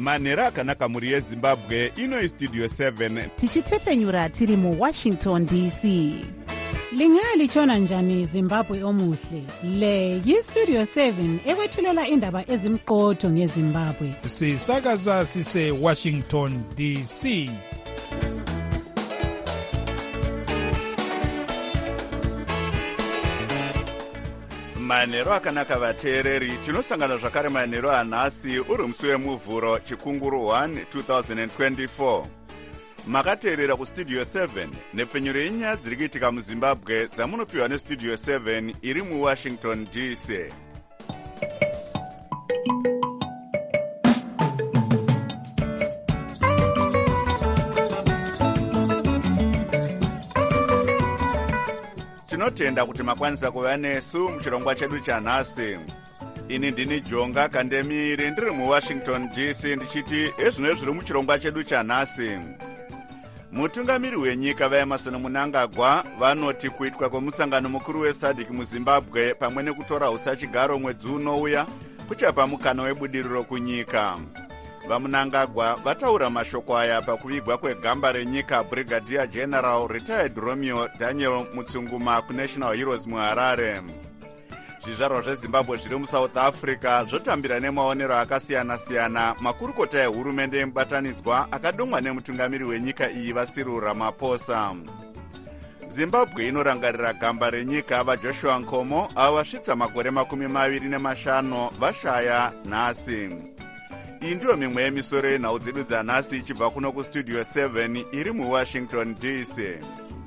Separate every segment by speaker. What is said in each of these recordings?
Speaker 1: manhero akanaka mhuri yezimbabwe. Ino Studio 7
Speaker 2: tichitepfenyura tiri muWashington DC.
Speaker 3: Lingalitshona njani Zimbabwe omuhle? Le yiStudio 7 ekwethulela indaba ezimqotho ngeZimbabwe.
Speaker 4: Sisakaza sise Washington DC.
Speaker 1: manhero akanaka vateereri. Tinosangana zvakare manhero anhasi uri musi wemuvhuro chikunguru 1 2024. Makateerera kuStudio 7 nepfenyuro yenyaya dziri kuitika muZimbabwe dzamunopiwa neStudio 7 iri muWashington DC. Tinotenda kuti makwanisa kuva nesu muchirongwa chedu chanhasi. Ini ndini Jonga Kandemiri ndiri muWashington DC ndichiti ezvino zviri muchirongwa chedu chanhasi. Mutungamiri wenyika vaEmerson Mnangagwa vanoti kuitwa kwemusangano mukuru weSADC muZimbabwe pamwe nekutora usachigaro mwedzi unouya kuchapa mukana webudiriro kunyika. VaMnangagwa vataura mashoko aya pakuvigwa kwegamba renyika Brigadier General Retired Romeo Daniel Mutsunguma kuNational Heroes muHarare. Zvizvarwa zveZimbabwe zviri muSouth Africa zvotambira nemaonero akasiyana-siyana makurukota ehurumende yemubatanidzwa akadomwa nemutungamiri wenyika iyi Cyril Ramaphosa. Zimbabwe inorangarira gamba renyika vaJoshua Nkomo avo vasvitsa makore 25 vashaya nhasi. Iyi ndiyo mimwe yemisoro yenhau dzedu dzanhasi ichibva kuno kuStudio 7 iri muWashington DC.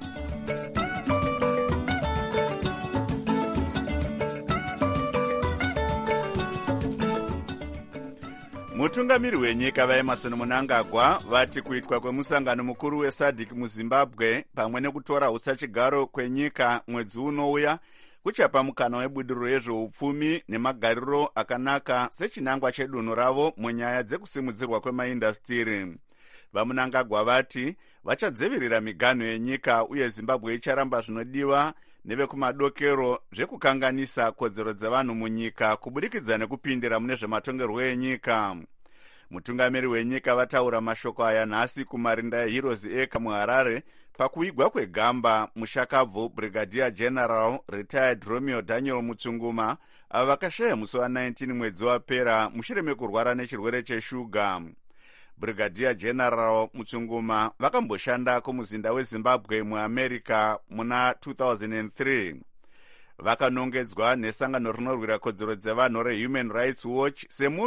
Speaker 1: Mutungamiri wenyika vaEmerson Mnangagwa vati kuitwa kwemusangano mukuru weSADC muZimbabwe pamwe nekutora usachigaro kwenyika mwedzi unouya kuchapa mukana webudiriro yezveupfumi nemagariro akanaka sechinangwa chedunhu ravo munyaya dzekusimudzirwa kwemaindastiri. VaMnangagwa vati vachadzivirira miganho yenyika uye Zimbabwe icharamba zvinodiwa nevekumadokero zvekukanganisa kodzero dzevanhu munyika kubudikidza nekupindira mune zvematongerwo enyika. Mutungamiri wenyika vataura mashoko aya nhasi kumarinda eHeroes Acre muHarare pakuvigwa kwegamba mushakabvu Brigadier General Retired Romeo Daniel Mutsunguma ava vakashaya musi wa19 mwedzi wapera mushure mekurwara nechirwere cheshuga. Brigadier General Mutsunguma vakamboshanda kumuzinda weZimbabwe muAmerica muna 2003. Vakanongedzwa nesangano rinorwira kodzero dzevanhu reHuman Rights Watch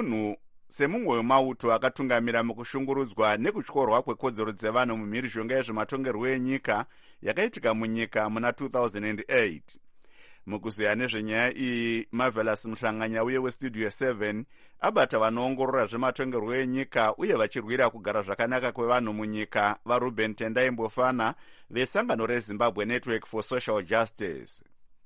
Speaker 1: semumwe wemauto akatungamira mukushungurudzwa nekutyorwa kwekodzero dzevanhu mumhirizhonga yezvematongerwo enyika yakaitika munyika muna 2008. Mukuzeya nezvenyaya iyi, Marvelous Mhlanganya uye weStudio 7 abata vanoongorora zvematongerwo enyika uye vachirwira kugara zvakanaka kwevanhu munyika vaRuben Tendai Mbofana vesangano reZimbabwe Network for Social Justice.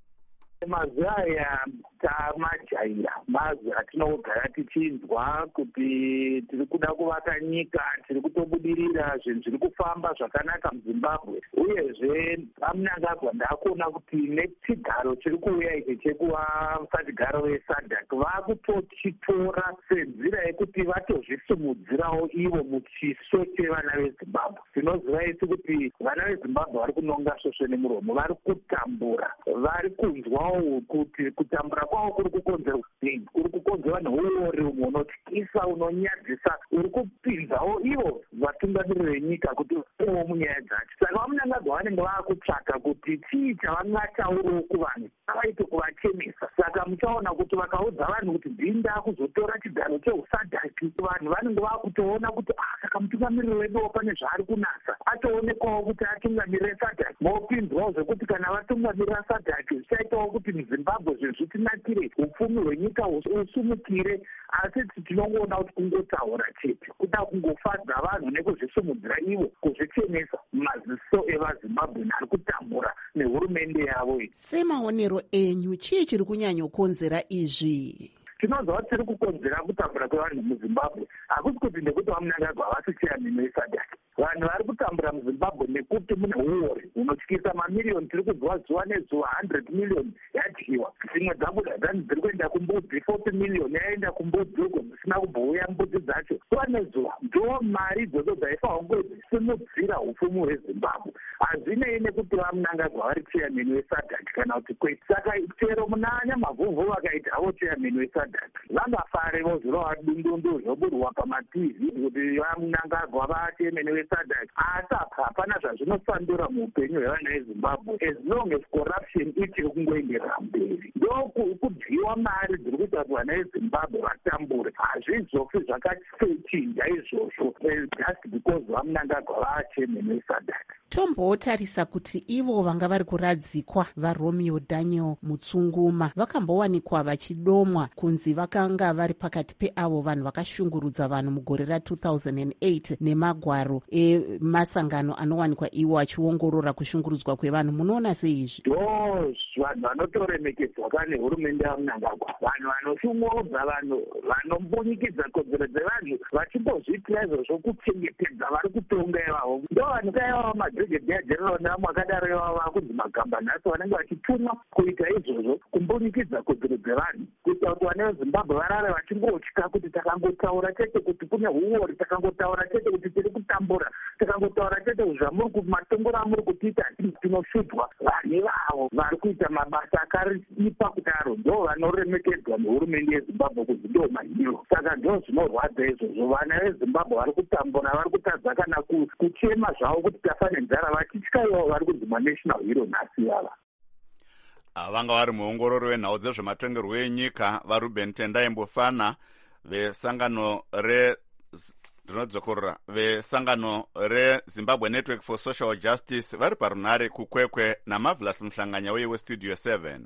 Speaker 5: Mazuva aya tamajaira, mazuva atinogara tichinzwa kuti tiri kuda kuvaka nyika, tiri kutobudirira, zvinhu zviri kufamba zvakanaka muZimbabwe. Uyezve vaMnangagwa ndakuona kuti nechigaro chiri kuuya ichi chekuva musachigaro weSADC vakutochitora senzira yekuti vatozvisimudzirawo ivo muchiso chevana veZimbabwe. Tinoziva isi kuti vana veZimbabwe vari kunonga svosve nemuromo, vari kutambura, vari kunzwawo kuti kutambura kwavo kuri kukonzerwa sei, kuri kukonzerwa neuori umwe unotyisa unonyadzisa, uri kupinzawo ivo vatungamiri venyika kuti uwo munyaya dzacho. Saka vaMnangagwa vanenge vakutsvaka kuti chii chavangataurawo kuvanhu avaite kuvachenesa. Saka muchaona kuti vakaudza vanhu kuti dhinda kuzotora chigaro cheuSADC, vanhu vanenge vakutoona kuti saka mutungamiriri wedu pane zvaari kunasa, atoonekwawo kuti atungamirire SADC. Mopinzwawo zvekuti kana vatungamirira SADC zvichaitawo kuti muZimbabwe zvinhu zvitinakire, upfumi hwenyika usumukire, asi tinongoona kuti kungotaura chete, kuda kungofadza vanhu nekuzvisimudzira ivo, kuzvichenesa maziso evaZimbabwe ari kutambura nehurumende yavo.
Speaker 2: Semaonero enyu, chii chiri kunyanyokonzera izvi?
Speaker 5: Tinonzwa kuti tiri kukonzera kutambura kwevanhu muZimbabwe hakusi kuti ndekuti vaMnangagwa havasi chairman weSADC. vanhu vari kutambura muzimbabwe nekuti mune uori unotyisa. Mamiliyoni tiri kuziva zuva nezuva, 100 million yadyiwa. Dzimwe dzabuda dzani dziri kuenda kumbudzi, 40 million yaenda kumbudzi uko dzisina kubouya mbudzi dzacho. Zuva nezuva ndo mari idzodzo dzaifanwa kunge dzisimudzira upfumi hwezimbabwe. Hazvinei nekuti vaMnangagwa vari chairman weSADC kana kuti kwete. Saka chero muna Nyamavhuvhu vakaita havo chairman weSADC, vangafare vozvirova dundundu zvoburwa pamativi kuti vaMnangagwa vachairman weSADC. Asi hapana zvazvinosandura muupenyu hwevana veZimbabwe as long as corruption ichiri kungoenderera mberi. Ndo kudyiwa mari dziri kuita kuti vana veZimbabwe vatambure. Hazvizofi zvakachinja izvozvo just because vaMnangagwa vachairman weSADC.
Speaker 2: Tombotarisa kuti ivo vanga vari kuradzikwa vaRomeo Daniel Mutsunguma vakambowanikwa vachidomwa kunzi vakanga vari pakati peavo vanhu vakashungurudza vanhu mugore ra2008 nemagwaro emasangano anowanikwa iwo achiongorora kushungurudzwa kwevanhu. Munoona sei izvi?
Speaker 5: Vanhu vanotoremekedzwa pane hurumende yaMnangagwa, vanhu vanoshungurudza vanhu, vanombunyikidza kodzero dzevanhu, vachimbozviitira izvozvo kuchengetedza vari kutonga ivavo. Ndo vanhu kaivavo madhogodheya general nevamwe vakadaro ivavo vakunzi magamba nhasi vanenge vachitumwa kuita izvozvo, kumbunyikidza kodzero dzevanhu, kuita kuti vana veZimbabwe varare vachingotya kuti takangotaura chete kuti kune uori, takangotaura chete kuti tiri kutambura, takangotaura chete kuti zvamuri kumatongoro amuri kutiita tinoshudzwa. Vanhu ivavo vari kuita mabasa akaripa kudaro ndo vanoremekedzwa nehurumende yeZimbabwe kuti ndo mahiro. Saka ndo zvinorwadza izvozvo. Vana veZimbabwe vari kutambura, vari kutadza kana kuchema zvavo kuti tafa nenzara, vachitya ivo vari kunzi national hero nhasi ava.
Speaker 1: Vanga vari muongorori wenhau dzezvematongerwo enyika vaRuben Tendai Mbofana vesangano reZimbabwe Network for Social Justice vari parunhare kukwekwe naMarvelous Mhlanganya weStudio 7.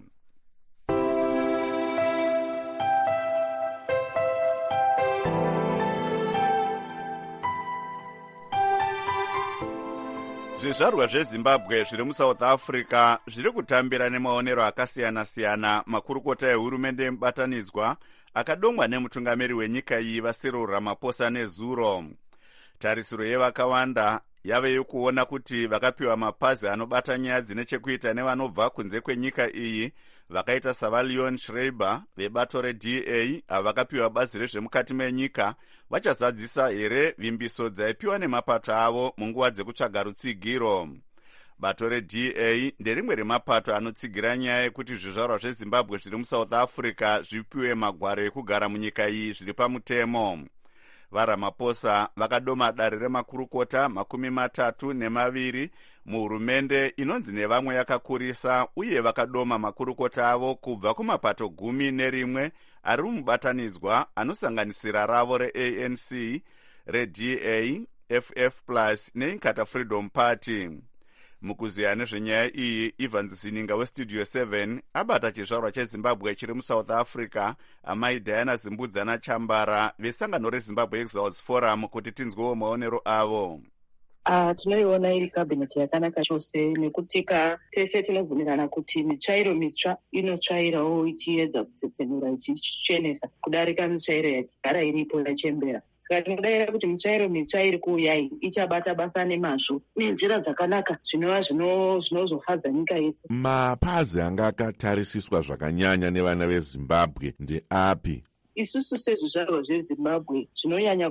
Speaker 1: Zvizvarwa zveZimbabwe zviri muSouth Africa zviri kutambira nemaonero akasiyana-siyana makurukota ehurumende yemubatanidzwa akadomwa nemutungamiri wenyika iyi vaCyril Ramaphosa nezuro. Tarisiro yevakawanda yave yokuona kuti vakapiwa mapazi anobata nyaya dzine chekuita nevanobva kunze kwenyika iyi vakaita saValeon Schreiber vebato reDA avo vakapiwa bazi rezvemukati menyika vachazadzisa here vimbiso dzaipiwa nemapato avo munguva dzekutsvaga rutsigiro. Bato reDA nderimwe remapato anotsigira nyaya yekuti zvizvarwa zveZimbabwe zviri muSouth Africa zvipiwe magwaro ekugara munyika iyi zviri pamutemo. VaRamaphosa vakadoma dare remakurukota 32 muhurumende inonzi nevamwe yakakurisa, uye vakadoma makurukota avo kubva kumapato 11 ari mubatanidzwa anosanganisira ravo reANC, reDA, FF+ neInkatha Freedom Party. Mukuziya nezvenyaya iyi, Ivan Zininga weStudio 7 abata chizvarwa cheZimbabwe chiri muSouth Africa, amai Diana Zimbudzana Chambara vesangano reZimbabwe Exiles Forum kuti tinzwewo maonero avo.
Speaker 6: Tinoiona iri kabineti yakanaka chose, nekuti tese tinobvumirana kuti mitsvairo mitsva inotsvairawo ichiedza kutsetsenura ichichenesa kudarika mitsvairo yagara iripo yachembera. Saka tinodavira kuti mitsvairo mitsva iri kuuya iyi ichabata basa nemazvo nenzira dzakanaka zvinova zvinozofadza nyika yese.
Speaker 7: Mapazi anga akatarisiswa zvakanyanya nevana veZimbabwe ndeapi?
Speaker 6: Isusu sezvizvarwa zveZimbabwe zvinonyanya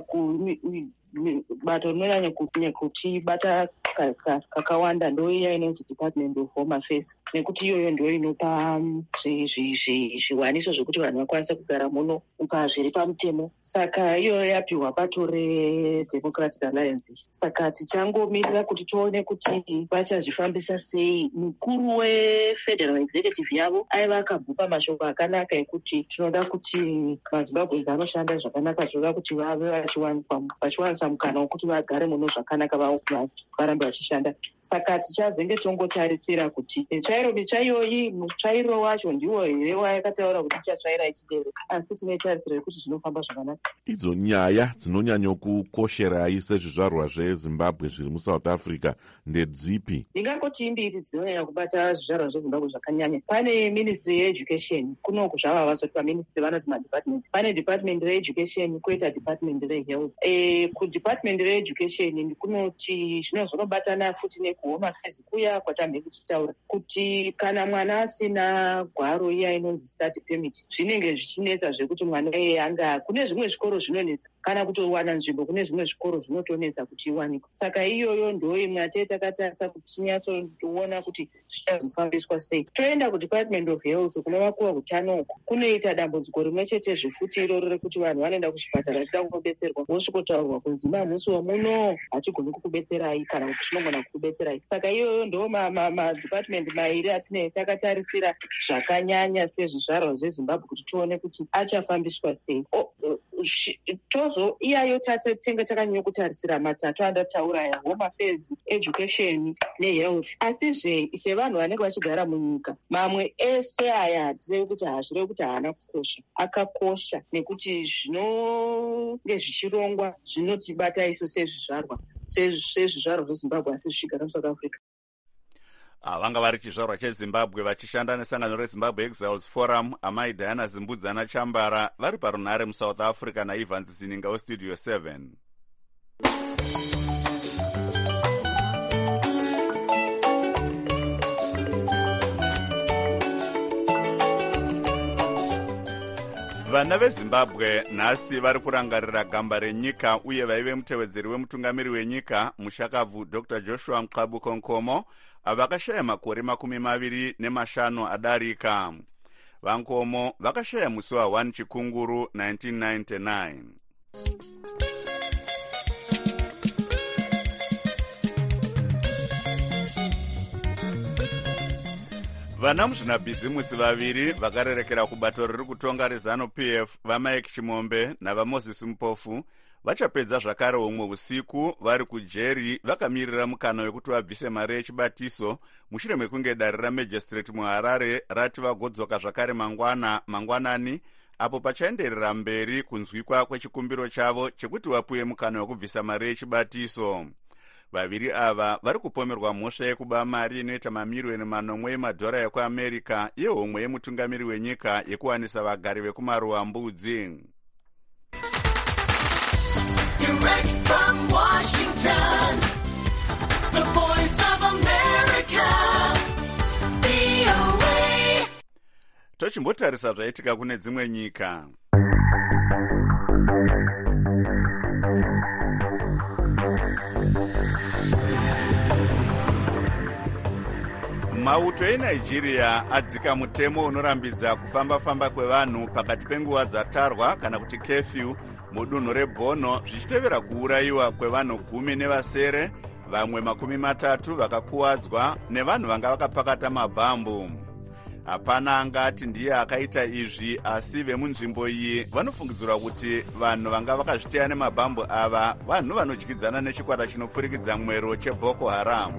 Speaker 6: bato rinonyanya kutibata kakawanda ndoiya inonzi Department of Home Affairs, nekuti iyoyo ndio inopa zviwaniso zvokuti vanhu vakwanisa kugara muno zviri pamutemo. Saka iyoyo yapiwa bato reDemocratic Alliance. Saka tichangomirira kuti tione kuti vachazvifambisa sei. Mukuru weFederal Executive yavo aiva akabhupa mashoko akanaka ekuti tinoda kuti maZimbabweans anoshanda zvakanaka, tinoda kuti vave vachiwanisa mukana wekuti vagare muno zvakanaka, varambe vachishanda. saka tichazenge tongotarisira kuti mitsvairo iyoyi mutsvairo wacho ndiwo here wayakataura kuti ichatsvaira ichibereka, asi tinotarisira kuti zvinofamba zvakanaka.
Speaker 7: Idzo nyaya dzinonyanyokukosherai sezvizvarwa zvezimbabwe zviri muSouth Africa ndedzipi?
Speaker 6: Ndingangoti imbiri dzinonyanya kubata zvizvarwa zvezimbabwe zvakanyanya. Pane ministry yeeducation, kunoku zvava vasoti paministry vanoti madepartment. Pane department reeducation koita department rehealth. Kudepartment reeducation kunoti zvinozonobatana futi nekuhome affairs kuya kwatambe kuchitaura kuti kana mwana asina gwaro iya inonzi study permit zvinenge zvichinetsa zvekuti mwana anga kune zvimwe zvikoro zvinonetsa kana kutowana nzvimbo kune zvimwe zvikoro zvinotonetsa kuti iwanikwe. Saka iyoyo ndo imwe atee takatarisa kuti tinyatsoona kuti zvichazofambiswa sei. Toenda kudepartment of health kunova kuwa utano uku kunoita dambudziko rimwe chete zvefuti iroro rekuti vanhu vanoenda kuchipatara vachida kunobetserwa vosvikotaurwa kunzi mamusi wamuno hatigoni kukubetserai kana kuti tinogona kukubetserai. Saka iyoyo ndo madepartment mairi atinenge takatarisira zvakanyanya sezvizvarwa zvezimbabwe kuti tione kuti achafambiswa sei. Iyayo tatenge takanyanya kutarisira matatu andataura ya home affairs, education nehealth. Asizve sevanhu vanenge vachigara munyika mamwe ese aya hatirevi kuti hazvirevi kuti haana kukosha, akakosha nekuti zvinonge zvichirongwa zvinotibata isu sezvizvarwa zvezimbabwe asi zvichigara muSouth Africa.
Speaker 1: Vanga vari chizvarwa chezimbabwe vachishanda nesangano rezimbabwe exiles forum, amai Diana Zimbudzana Chambara vari parunhare muSouth Africa naIvans Zininga westudio 7. Vana veZimbabwe nhasi vari kurangarira gamba renyika uye vaive mutevedzeri wemutungamiri wenyika mushakabvu Dr. Joshua Mqabuko Nkomo vakashaya makore 25 adarika. Vankomo vakashaya musi wa1 Chikunguru 1999. Vana muzvinabhizimusi vaviri vakarerekera kubato riri kutonga rezano PF vaMike Chimombe navaMoses Mpofu vachapedza zvakare umwe usiku vari kujeri vakamirira mukana wekuti vabvise mari yechibatiso mushure mekunge dare ramajistrate muHarare rati vagodzoka zvakare mangwanani apo pachaenderera mberi kunzwikwa kwechikumbiro chavo chekuti vapuwe mukana wekubvisa mari yechibatiso. Vaviri ava vari kupomerwa mhosva yekuba mari inoita mamirioni 9 emadhora ekuAmerica yehomwe yemutungamiri wenyika yekuwanisa vagari vekumaruwa mbudzi. Direct from Washington, the voice of America, VOA. Tochimbotarisa zvaitika kune dzimwe nyika. Mauto eNigeria adzika mutemo unorambidza kufamba kwevanhu pakati penguva dzatarwa kana kuti curfew mudunhu reBorno zvichitevera kuurayiwa kwevanhu 10 nevasere, vamwe 30 vakakuwadzwa nevanhu vanga vakapakata mabhambu. Hapana angati ndiye akaita izvi, asi vemunzvimbo iyi vanofungidzirwa kuti vanhu vanga vakazviteya nemabhambu ava vanhu vanodyidzana nechikwata chinopfurikidza mwero cheBoko Haram.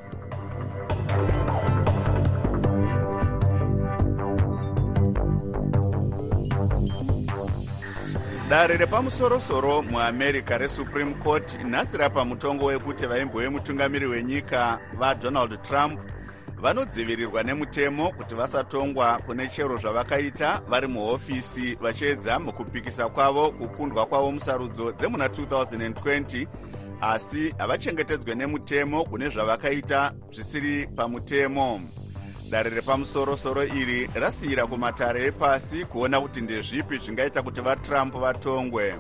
Speaker 1: Dare repamusoro-soro muAmerica reSupreme Court nhasi rapa mutongo wekuti vaimbo vemutungamiri wenyika vaDonald Trump vanodzivirirwa nemutemo kuti vasatongwa kune chero zvavakaita vari muhofisi vachiedza mukupikisa kwavo kukundwa kwavo musarudzo dzemuna 2020, asi havachengetedzwe nemutemo kune zvavakaita zvisiri pamutemo. Dare repamusoro-soro iri rasiyira kumatare epasi kuona kuti ndezvipi zvingaita kuti vaTrump vatongwe.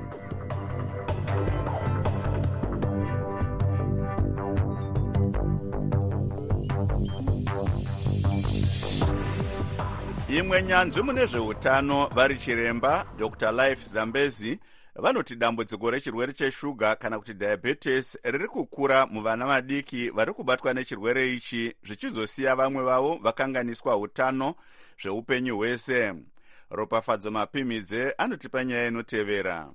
Speaker 1: Imwe nyanzvi mune zveutano vari chiremba Dr. Life Zambezi vanoti dambudziko rechirwere cheshuga kana kuti diabetes riri kukura muvana vadiki vari kubatwa nechirwere ichi, zvichizosiya vamwe vavo vakanganiswa utano zveupenyu hwese. Ropafadzo Mapimidze anotipa nyaya inotevera.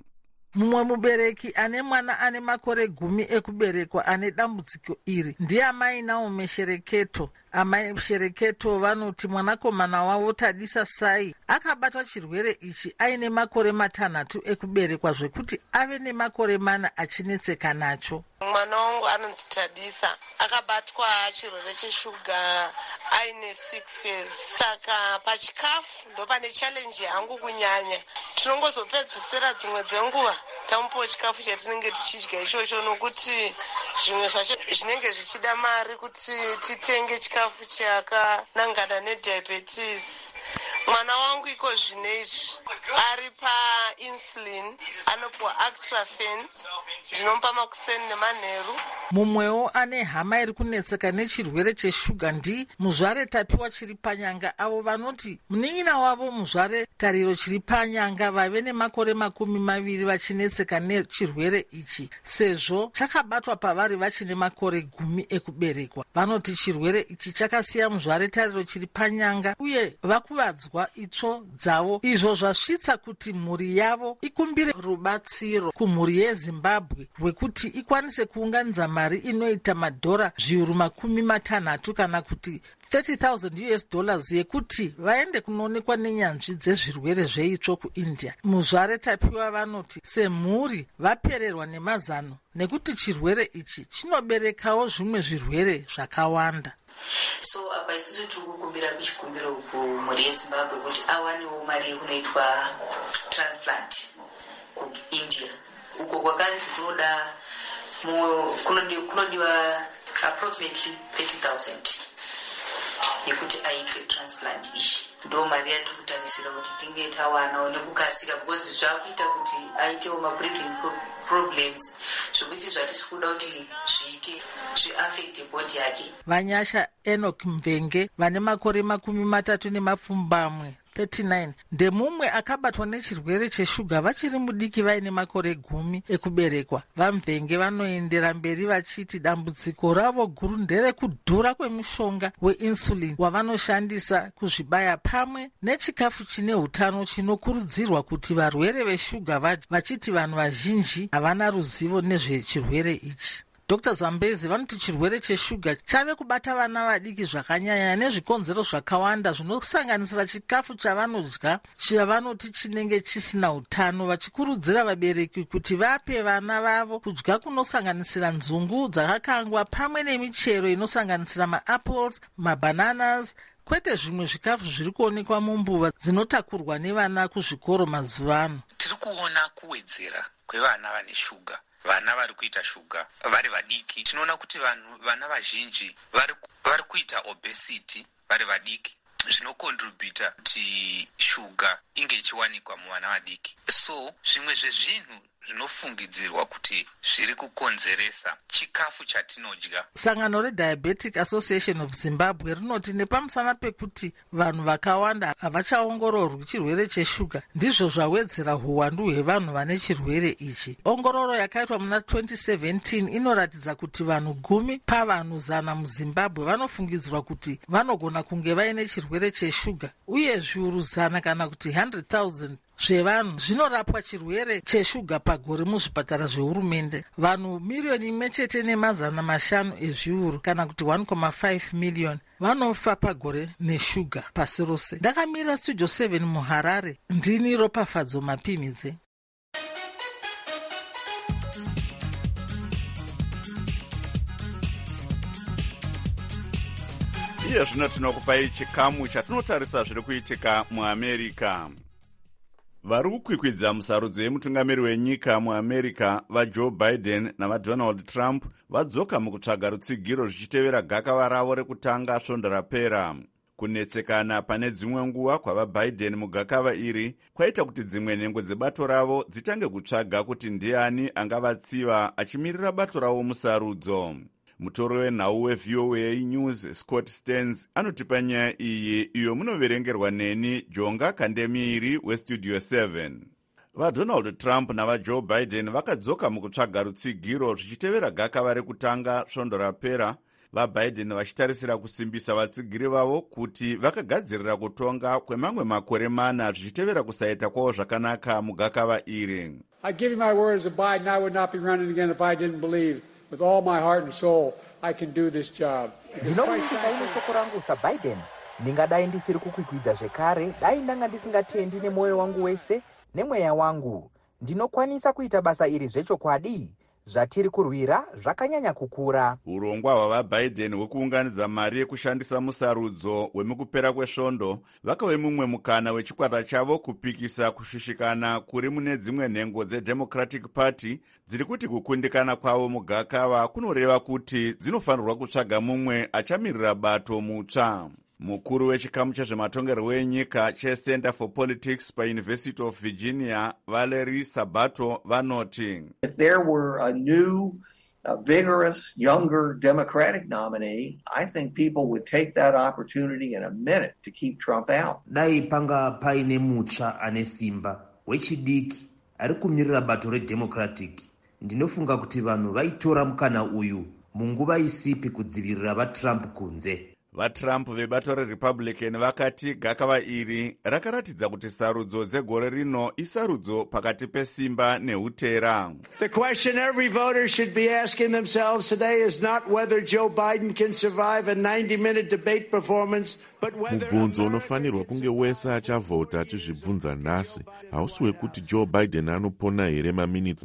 Speaker 8: Mumwe mubereki ane mwana ane makore 10 ekuberekwa ane dambudziko iri ndiamai Naomi Shereketo. Amai Shereketo vanoti mwanakomana wavo Tadisa Sai akabatwa chirwere ichi aine makore 6 ekuberekwa zvekuti ave nemakore 4 achinetseka nacho.
Speaker 9: Mwana wangu anonzi Tadisa akabatwa chirwere cheshuga aine 6 years. Saka pachikafu ndo pane challenge yangu kunyanya. Tinongozopedzisira dzimwe dzenguva tamupawo chikafu chatinenge tichidya ichocho nokuti zvimwe zvacho zvinenge zvichida mari kuti titenge chikafu chakanangana nediabetes. Mwana wangu iko zvinezvi ari painsulin anopuwa Actrafen ndinomupa makuseni nemanheru.
Speaker 8: Mumwewo ane hama iri kunetseka nechirwere cheshuga ndi muzvare Tapiwa chiri panyanga, avo vanoti munin'ina wavo muzvare Tariro chiri panyanga vave nemakore 20 vachinetseka nechirwere ichi sezvo chakabatwa pavari vachine makore 10 ekuberekwa. Vanoti chirwere ichi chakasiya muzvare Tariro chiri panyanga uye vakuvadzwa itsvo dzavo, izvo zvasvitsa kuti mhuri yavo ikumbire rubatsiro kumhuri yeZimbabwe rwekuti ikwanise kuunganidza mari inoita madhora zviuru 60 kana kuti $30,000 yekuti vaende kunoonekwa nenyanzvi dzezvirwere zveitsvo kuIndia. Muzvare Tapiwa vanoti semhuri vapererwa nemazano nekuti chirwere ichi chinoberekawo zvimwe zvirwere zvakawanda.
Speaker 10: So apa isusu tiri kukumbira kuchikumbiro kumhuri yeZimbabwe kuti awanewo mari kunoitwa transplant kuIndia uko kwakanzi kunodiwa approximately 30,000 yekuti aitwe transplant ishi. Ndo mari yatiri kutarisira kuti tinge tawanawo nekukasika because zvakuita kuti aitewo mabreathing problems zvokuti zvatisi kuda kuti zviite zviaffecte body yake.
Speaker 8: Vanyasha Enoch Mvenge vane makore 30 39 ndemumwe akabatwa nechirwere cheshuga vachiri mudiki vaine makore 10 ekuberekwa. VaMvenge vanoendera mberi vachiti dambudziko ravo guru nderekudhura kwemushonga weinsulin wavanoshandisa kuzvibaya pamwe nechikafu chine hutano chinokurudzirwa kuti varwere veshuga vachiti vanhu vazhinji havana ruzivo nezvechirwere ichi. Dr. Zambezi vanoti chirwere cheshuga chave kubata vana vadiki zvakanyanya nezvikonzero zvakawanda zvinosanganisira chikafu chavanodya chavanoti chinenge chisina hutano, vachikurudzira vabereki kuti vape vana vavo kudya kunosanganisira nzungu dzakakangwa pamwe nemichero inosanganisira maapples, mabananas, kwete zvimwe zvikafu zviri kuonekwa mumbuva dzinotakurwa nevana kuzvikoro mazuva ano.
Speaker 11: Tiri kuona kuwedzera kwevana vane shuga, vana vari kuita shuga vari vadiki. Tinoona kuti vana vazhinji vari kuita obesity vari vadiki, zvinokontributa kuti shuga inge ichiwanikwa muvana vadiki. So zvimwe zvezvinhu zvinofungidzirwa kuti zviri kukonzeresa chikafu chatinodya.
Speaker 8: Sangano reDiabetic Association of Zimbabwe rinoti nepamusana pekuti vanhu vakawanda havachaongororwi chirwere cheshuga ndizvo zvawedzera huwandu hwevanhu vane chirwere ichi. Ongororo yakaitwa muna 2017 inoratidza kuti vanhu 10 pavanhu 100 muZimbabwe vanofungidzirwa kuti vanogona kunge vaine chirwere cheshuga uye zviuru 100 kana kuti 100,000 zvevanhu zvinorapwa chirwere cheshuga pagore muzvipatara zvehurumende. Vanhu 1,500,000 ezviuru kana kuti 1.5 million vanofa pagore neshuga pasi rose. Ndakamira Studio 7 muHarare, ndini Ropafadzo Mapimidze.
Speaker 1: Iye zvino tinokupai chikamu chatinotarisa zviri kuitika muAmerica. Vari kukwikwidza musarudzo yemutungamiri wenyika muAmerica vaJoe Biden navaDonald Trump vadzoka mukutsvaga rutsigiro zvichitevera gakava ravo rekutanga svondo rapera. Kunetsekana pane dzimwe nguva kwavaBiden mugakava iri kwaita kuti dzimwe nhengo dzebato ravo dzitange kutsvaga kuti ndiani angavatsiva achimirira bato ravo musarudzo. Mutoro wenhau weVOA News Scott Stearns anotipa nyaya iyi iyo munoverengerwa neni Jonga Kandemiri weStudio 7. VaDonald Trump navaJoe Biden vakadzoka mukutsvaga rutsigiro zvichitevera gakava rekutanga svondo rapera vaBiden vachitarisira kusimbisa vatsigiri vavo kuti vakagadzirira kutonga kwemamwe makore 4 zvichitevera kusaita kwavo zvakanaka mugakava iri.
Speaker 12: I give you my word as a Biden, I would not be running again if I didn't believe with all my heart and soul I can do this job.
Speaker 13: Ndinomuitisa ini shoko rangu saBiden, ndingadai ndisiri kukwikwidza zvekare, dai ndanga ndisingatendi nemwoyo wangu wese nemweya wangu. Ndinokwanisa kuita basa iri zvechokwadi. Zvatiri kurwira zvakanyanya kukura.
Speaker 1: Urongwa hwavaBiden hwekuunganidza mari yekushandisa musarudzo wemukupera kwesvondo vakave mumwe mukana wechikwata chavo kupikisa kushushikana kuri mune dzimwe nhengo dzeDemocratic Party dziri kuti kukundikana kwavo mugakava kunoreva kuti dzinofanirwa kutsvaga mumwe achamirira bato mutsva. Mukuru wechikamu chezvematongerwo enyika cheCenter for Politics paUniversity of Virginia, Valerie Sabato, vanoti,
Speaker 14: if there were a new, vigorous, younger Democratic nominee, I think people would take that opportunity in a minute to keep Trump out.
Speaker 15: Dai panga paine mutsva ane simba wechidiki ari kumirira bato reDemocratic, ndinofunga kuti vanhu vaitora mukana uyu munguva isipi kudzivirira vaTrump kunze.
Speaker 1: VaTrump vebato reRepublican vakati gakava iri rakaratidza kuti sarudzo dzegore rino isarudzo pakati pesimba neutera.
Speaker 16: The question every voter should be asking themselves today is not whether Joe Biden can survive a 90-minute debate performance, but whether...
Speaker 7: Mubvunzo unofanirwa kunge wese achavhota achizvibvunza nhasi hausi wekuti Joe Biden anopona here maminitsi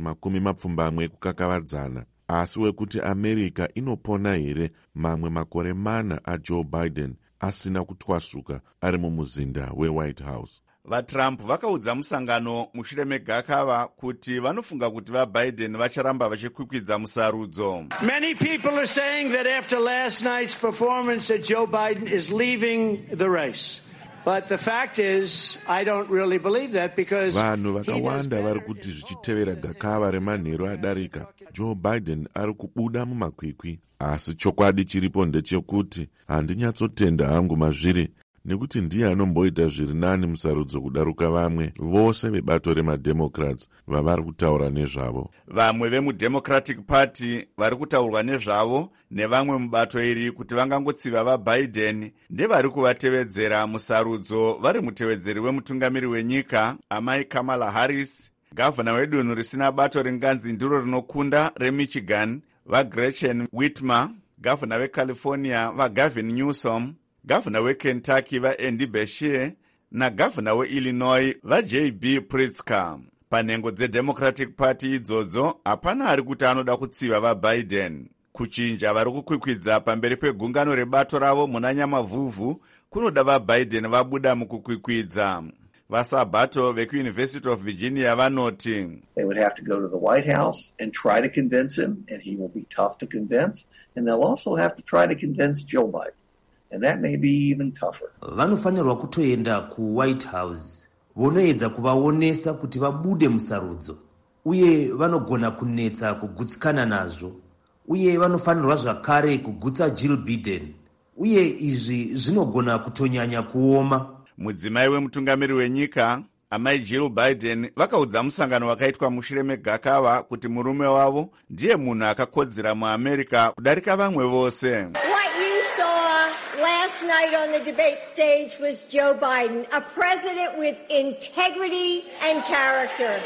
Speaker 7: 20 ekukakavadzana, asi wekuti America inopona here mamwe makore 4 aJoe Biden asina kutwasuka ari mumuzinda weWhite House.
Speaker 1: VaTrump vakaudza musangano mushure megakava kuti vanofunga kuti vaBiden vacharamba vachikwikwidza musarudzo.
Speaker 16: Many people are saying that after last night's performance that Joe Biden is leaving the race. But the fact is, I don't really believe that because...
Speaker 7: Vanhu vakawanda vari kuti zvichitevera gakava remanheru adarika, Joe Biden ari kubuda mumakwikwi. Asi chokwadi chiripo ndechekuti handinyatsotenda hangu mazviri, nekuti ndiye anomboita zviri nani musarudzo kudaruka vamwe vose vebato remademocrats vavari kutaura nezvavo.
Speaker 1: Vamwe vemuDemocratic Party vari kutaurwa nezvavo nevamwe mubato iri kuti vangangotsiva vaBiden ndevari kuvatevedzera musarudzo vari mutevedzeri wemutungamiri wenyika amai Kamala Harris, gavhana wedunhu risina bato ringanzi ndiro rinokunda reMichigan vaGretchen Whitmer, gavhana weCalifornia vaGavin Newsom, gavhana weKentucky vaAndy Beshear nagavhana weIllinois vaJ.B. Pritzker. Panhengo dzeDemocratic Party idzodzo hapana ari kuti anoda kutsiva vaBiden. Kuchinja vari kukwikwidza pamberi pegungano rebato ravo muna Nyamavhuvhu kunoda vaBiden vabuda mukukwikwidza. VaSabato vekuUniversity of Virginia vanoti,
Speaker 14: they would have to go to the White House and try to convince him, and he will be tough to convince, and they'll also have to try to convince Joe Biden. And that may be even tougher.
Speaker 15: Vanofanirwa kutoenda kuWhite House vonoedza kuvaonesa kuti vabude musarudzo, uye vanogona kunetsa kugutsikana nazvo, uye vanofanirwa zvakare kugutsa Jill Biden, uye izvi zvinogona kutonyanya kuoma.
Speaker 1: Mudzimai wemutungamiri wenyika amai Jill Biden vakaudza musangano wakaitwa mushure megakava kuti murume wavo ndiye munhu akakodzera muAmerica kudarika vamwe vose.
Speaker 17: Last night on the debate stage was Joe Biden, a president with integrity and character,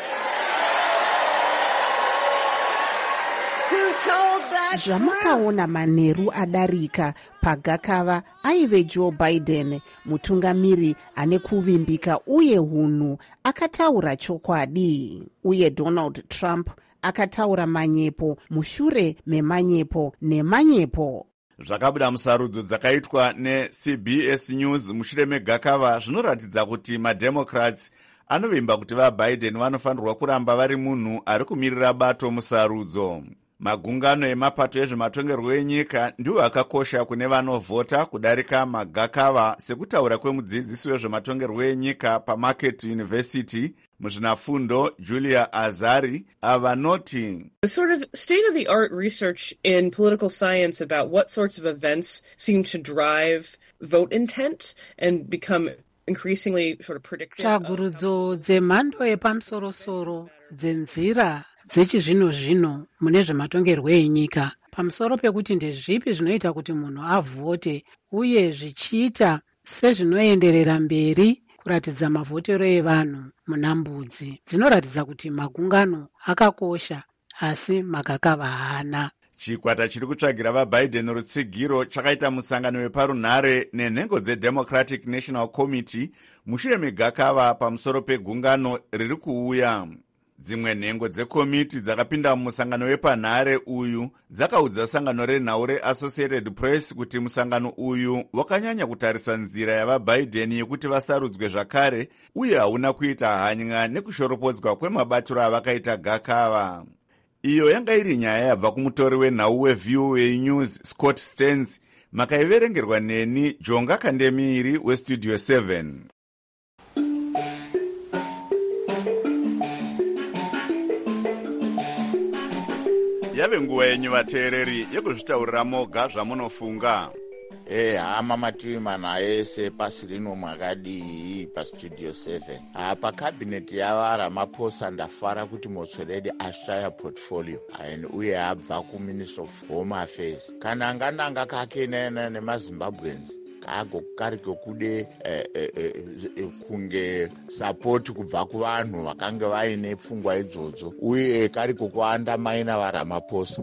Speaker 17: who told the
Speaker 2: Zvamakaona manheru adarika pagakava aive Joe Biden, mutungamiri ane kuvimbika uye hunhu, akataura chokwadi. Uye Donald Trump akataura manyepo mushure memanyepo nemanyepo.
Speaker 1: Zvakabuda musarudzo dzakaitwa neCBS News mushure megakava zvinoratidza kuti maDemocrats anovimba kuti vaBiden vanofanirwa kuramba vari munhu ari kumirira bato musarudzo. Magungano emapato ezvematongerwo enyika ndiwo akakosha kune vanovhota kudarika magakava, sekutaura kwemudzidzisi wezvematongerwo enyika paMarquette University muzvinafundo Julia Azari avanoti,
Speaker 18: the sort of state-of-the-art research in political science about what sorts of events seem to drive vote intent and become increasingly sort of predictive.
Speaker 3: Tsvagurudzo dzemhando yepamusoro-soro dzenzira dzechizvino-zvino mune zvematongerwo enyika pamusoro pekuti ndezvipi zvinoita kuti munhu avhote uye zvichiita sezvinoenderera mberi kuratidza mavhotero evanhu munambudzi. Dzinoratidza kuti magungano akakosha asi magakava haana.
Speaker 1: Chikwata chiri kutsvagira vaBiden rutsigiro chakaita musangano weparunhare nenhengo dzeDemocratic National Committee mushure megakava pamusoro pegungano riri kuuya. Dzimwe nhengo dzekomiti dzakapinda mumusangano wepanhare uyu dzakaudza sangano renhau reAssociated Press kuti musangano uyu wakanyanya kutarisa nzira yavaBiden yekuti vasarudzwe zvakare uye hauna kuita hanya nekushoropodzwa kwemabatiro avakaita gakava. Iyo yanga iri nyaya yabva kumutori wenhau weVOA News Scott Stearns. Makaiverengerwa neni Jonga Kandemiri weStudio 7. Yave nguva yenyu vateereri yekuzvitaurira moga zvamunofunga.
Speaker 19: Hama mativi mana ese pasi rino mwakadii paStudio 7. Pakabineti yavaRamaphosa ndafara kuti Motsoaledi ashaya portfolio uye abva kuMinister of Home Affairs. Kana angananga kake nemaZimbabweans kari kokude kunge sapoti kubva kuvanhu vakanga vaine pfungwa idzodzo uye kari kokuandamaina vaRamaphosa.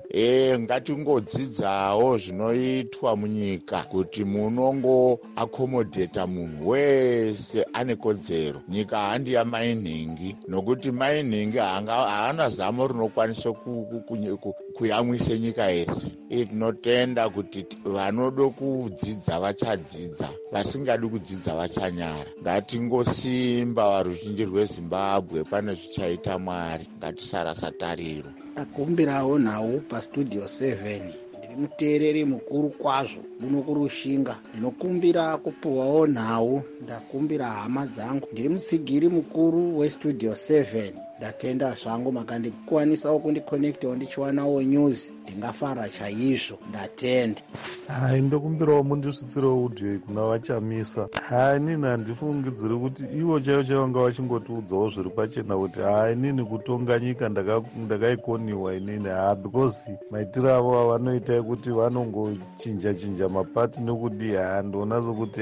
Speaker 19: Ngatingodzidzawo zvinoitwa munyika kuti munongo accommodata munhu wese ane kodzero. Nyika handi yamainhingi nokuti mainhingi haana zamo rinokwanisa kuyamwisa nyika yese. Tinotenda kuti vanodo kudzidza vachadzidza, vasingadi kudzidza vachanyara. Ngatingosimba varuzhinji rweZimbabwe, pane zvichaita Mwari. Ngatisarasa tariro.
Speaker 20: Takumbirawo nhau paStudio 7. Ndiri muteereri mukuru kwazvo muno kurushinga. Ndinokumbira kupuwawo nhau. Ndakumbira hama dzangu. Ndiri mutsigiri mukuru weStudio 7. Ndatenda zvangu makandikukwanisawo kundikonektawo ndichiwanawo news. Ndingafara chaizvo. Ndatenda.
Speaker 21: Ndokumbirawo mundisvitsirewo udhiyo kuna vachamisa. Inini handifungidziri kuti ivo chaivo vanga vachingotiudzawo zviri pachena kuti inini kutonga nyika ndakaikoniwa inini. Because maitiro avo avanoita kuti vanongochinja mapati nokudii. Ndoona sokuti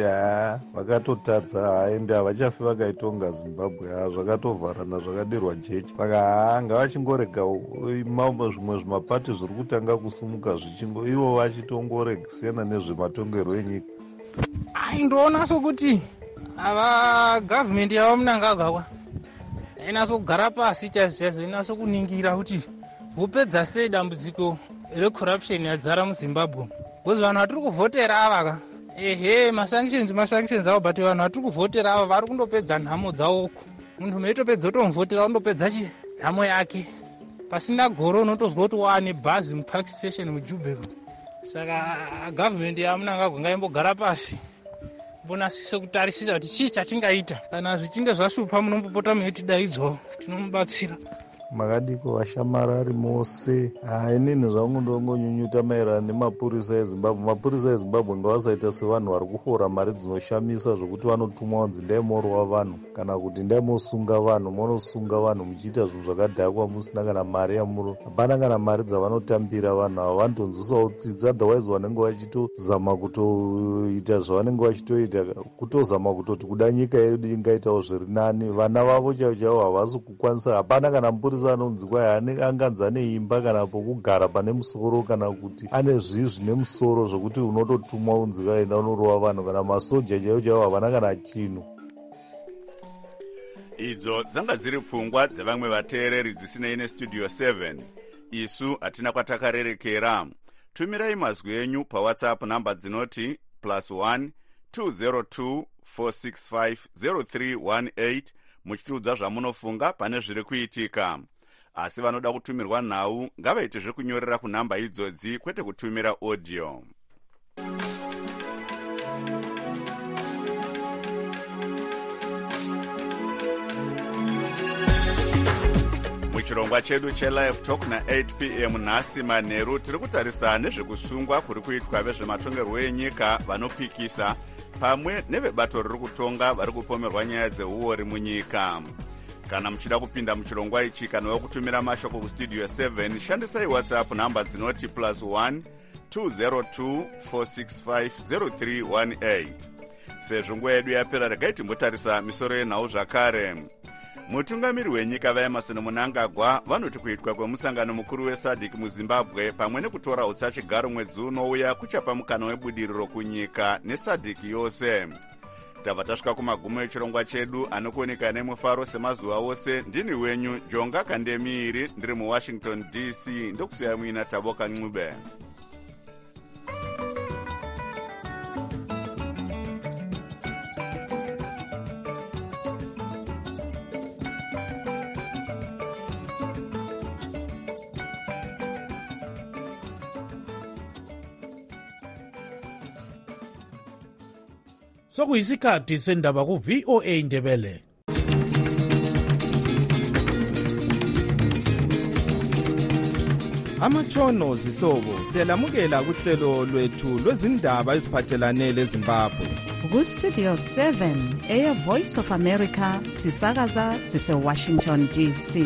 Speaker 21: vakatotadza ende havachafi vakaitonga Zimbabwe. Zvakatovharana zvakadirwa jechi. Saka ngavachingorega zvimwe zvimapati zviri kutanga kusumuka zvichingo ivo vachitongoregesena nezvematongerwo enyika.
Speaker 22: Ndoona sokuti ava gavhmendi yava Mnangagwa inatso kugara pasi chaizvo inatso kuningira kuti vopedza sei dambudziko recorruption yadzara muZimbabwe. Because vanhu vatiri kuvhotera ava masanctions avo, but vanhu vatiri kuvhotera ava vari kundopedza nhamo dzavoko. Munhu meitopedza utomuvhotera undopedza nhamo yake. Pasina goro unotozwa kuti waane bhazi mupark station muJubilee. Saka gavhmendi yaMnangagwa ngaimbogara pasi mbonasise kutarisisa kuti chii chatingaita. Kana zvichinge zvashupa munombopota meitidaidzwawo, tinomubatsira.
Speaker 21: Makadiko vashamarari mose. Inini zvangu ndongonyunyuta maererano nemapurisa eZimbabwe. Mapurisa eZimbabwe ngavasaita sevanhu vari kuhora mari dzinoshamisa zvokuti vanotumwa kunzi ndaimorwa vanhu kana kuti ndaimosunga vanhu. Munosunga vanhu muchiita zvinhu zvakadhakwa musina kana mari yamuro. Hapana kana mari dzavanotambira vanhu ava. Vanonzwisawo tsitsi, otherwise vanenge vachitozama kutoita zvavanenge vachitoita, kutozama kutoti kuda nyika yedu ingaitawo zviri nani. Vana vavo chaivo havasi kukwanisa. Hapana kana mupurisa anonzi kwai anganzi ane imba kana pokugara pane musoro kana kuti ane zvine musoro zvokuti unototumwa unzi vaenda unorova vanhu. Kana masoja chaivo havana kana chinhu.
Speaker 1: Idzo dzanga dziri pfungwa dzevamwe vateereri dzisinei neStudio 7. Isu hatina kwatakarerekera. Tumirai mazwi enyu paWhatsApp namba dzinoti +1 202 465 0318 muchitiudza zvamunofunga pane zviri kuitika. Asi vanoda kutumirwa nhau ngavaite zvekunyorera kunhamba idzodzi kwete kutumira audio. Muchirongwa chedu cheLive Talk na8 p.m. nhasi manheru tiri kutarisa nezvekusungwa kuri kuitwa vezvematongerwo enyika vanopikisa pamwe nevebato riri kutonga vari kupomerwa nyaya dzeuori munyika. kana muchida kupinda muchirongwa ichi kana wekutumira mashoko kustudio 7 shandisai whatsapp nhamba dzinoti +1 202 465 0318. sezvo nguva yedu yapera regai timbotarisa misoro yenhau zvakare. mutungamiri wenyika vaemerson mnangagwa vanoti kuitwa kwemusangano mukuru wesadc muzimbabwe pamwe nekutora usachigaro mwedzi unouya kuchapa mukana webudiriro kunyika nesadc yose. tabva tasvika kumagumo echirongwa chedu anokuoneka nemufaro semazuva ose. ndini wenyu jonga kandemiiri ndiri muwashington dc ndokusiya muina Taboka Ncube.
Speaker 4: sokuyisikhathi sendaba ku-VOA Ndebele.
Speaker 5: amatshono zihlobo siyalamukela kuhlelo lwethu lwezindaba eziphathelane leZimbabwe.
Speaker 23: Ku-Studio 7 Air Voice of America sisakaza sise-Washington DC.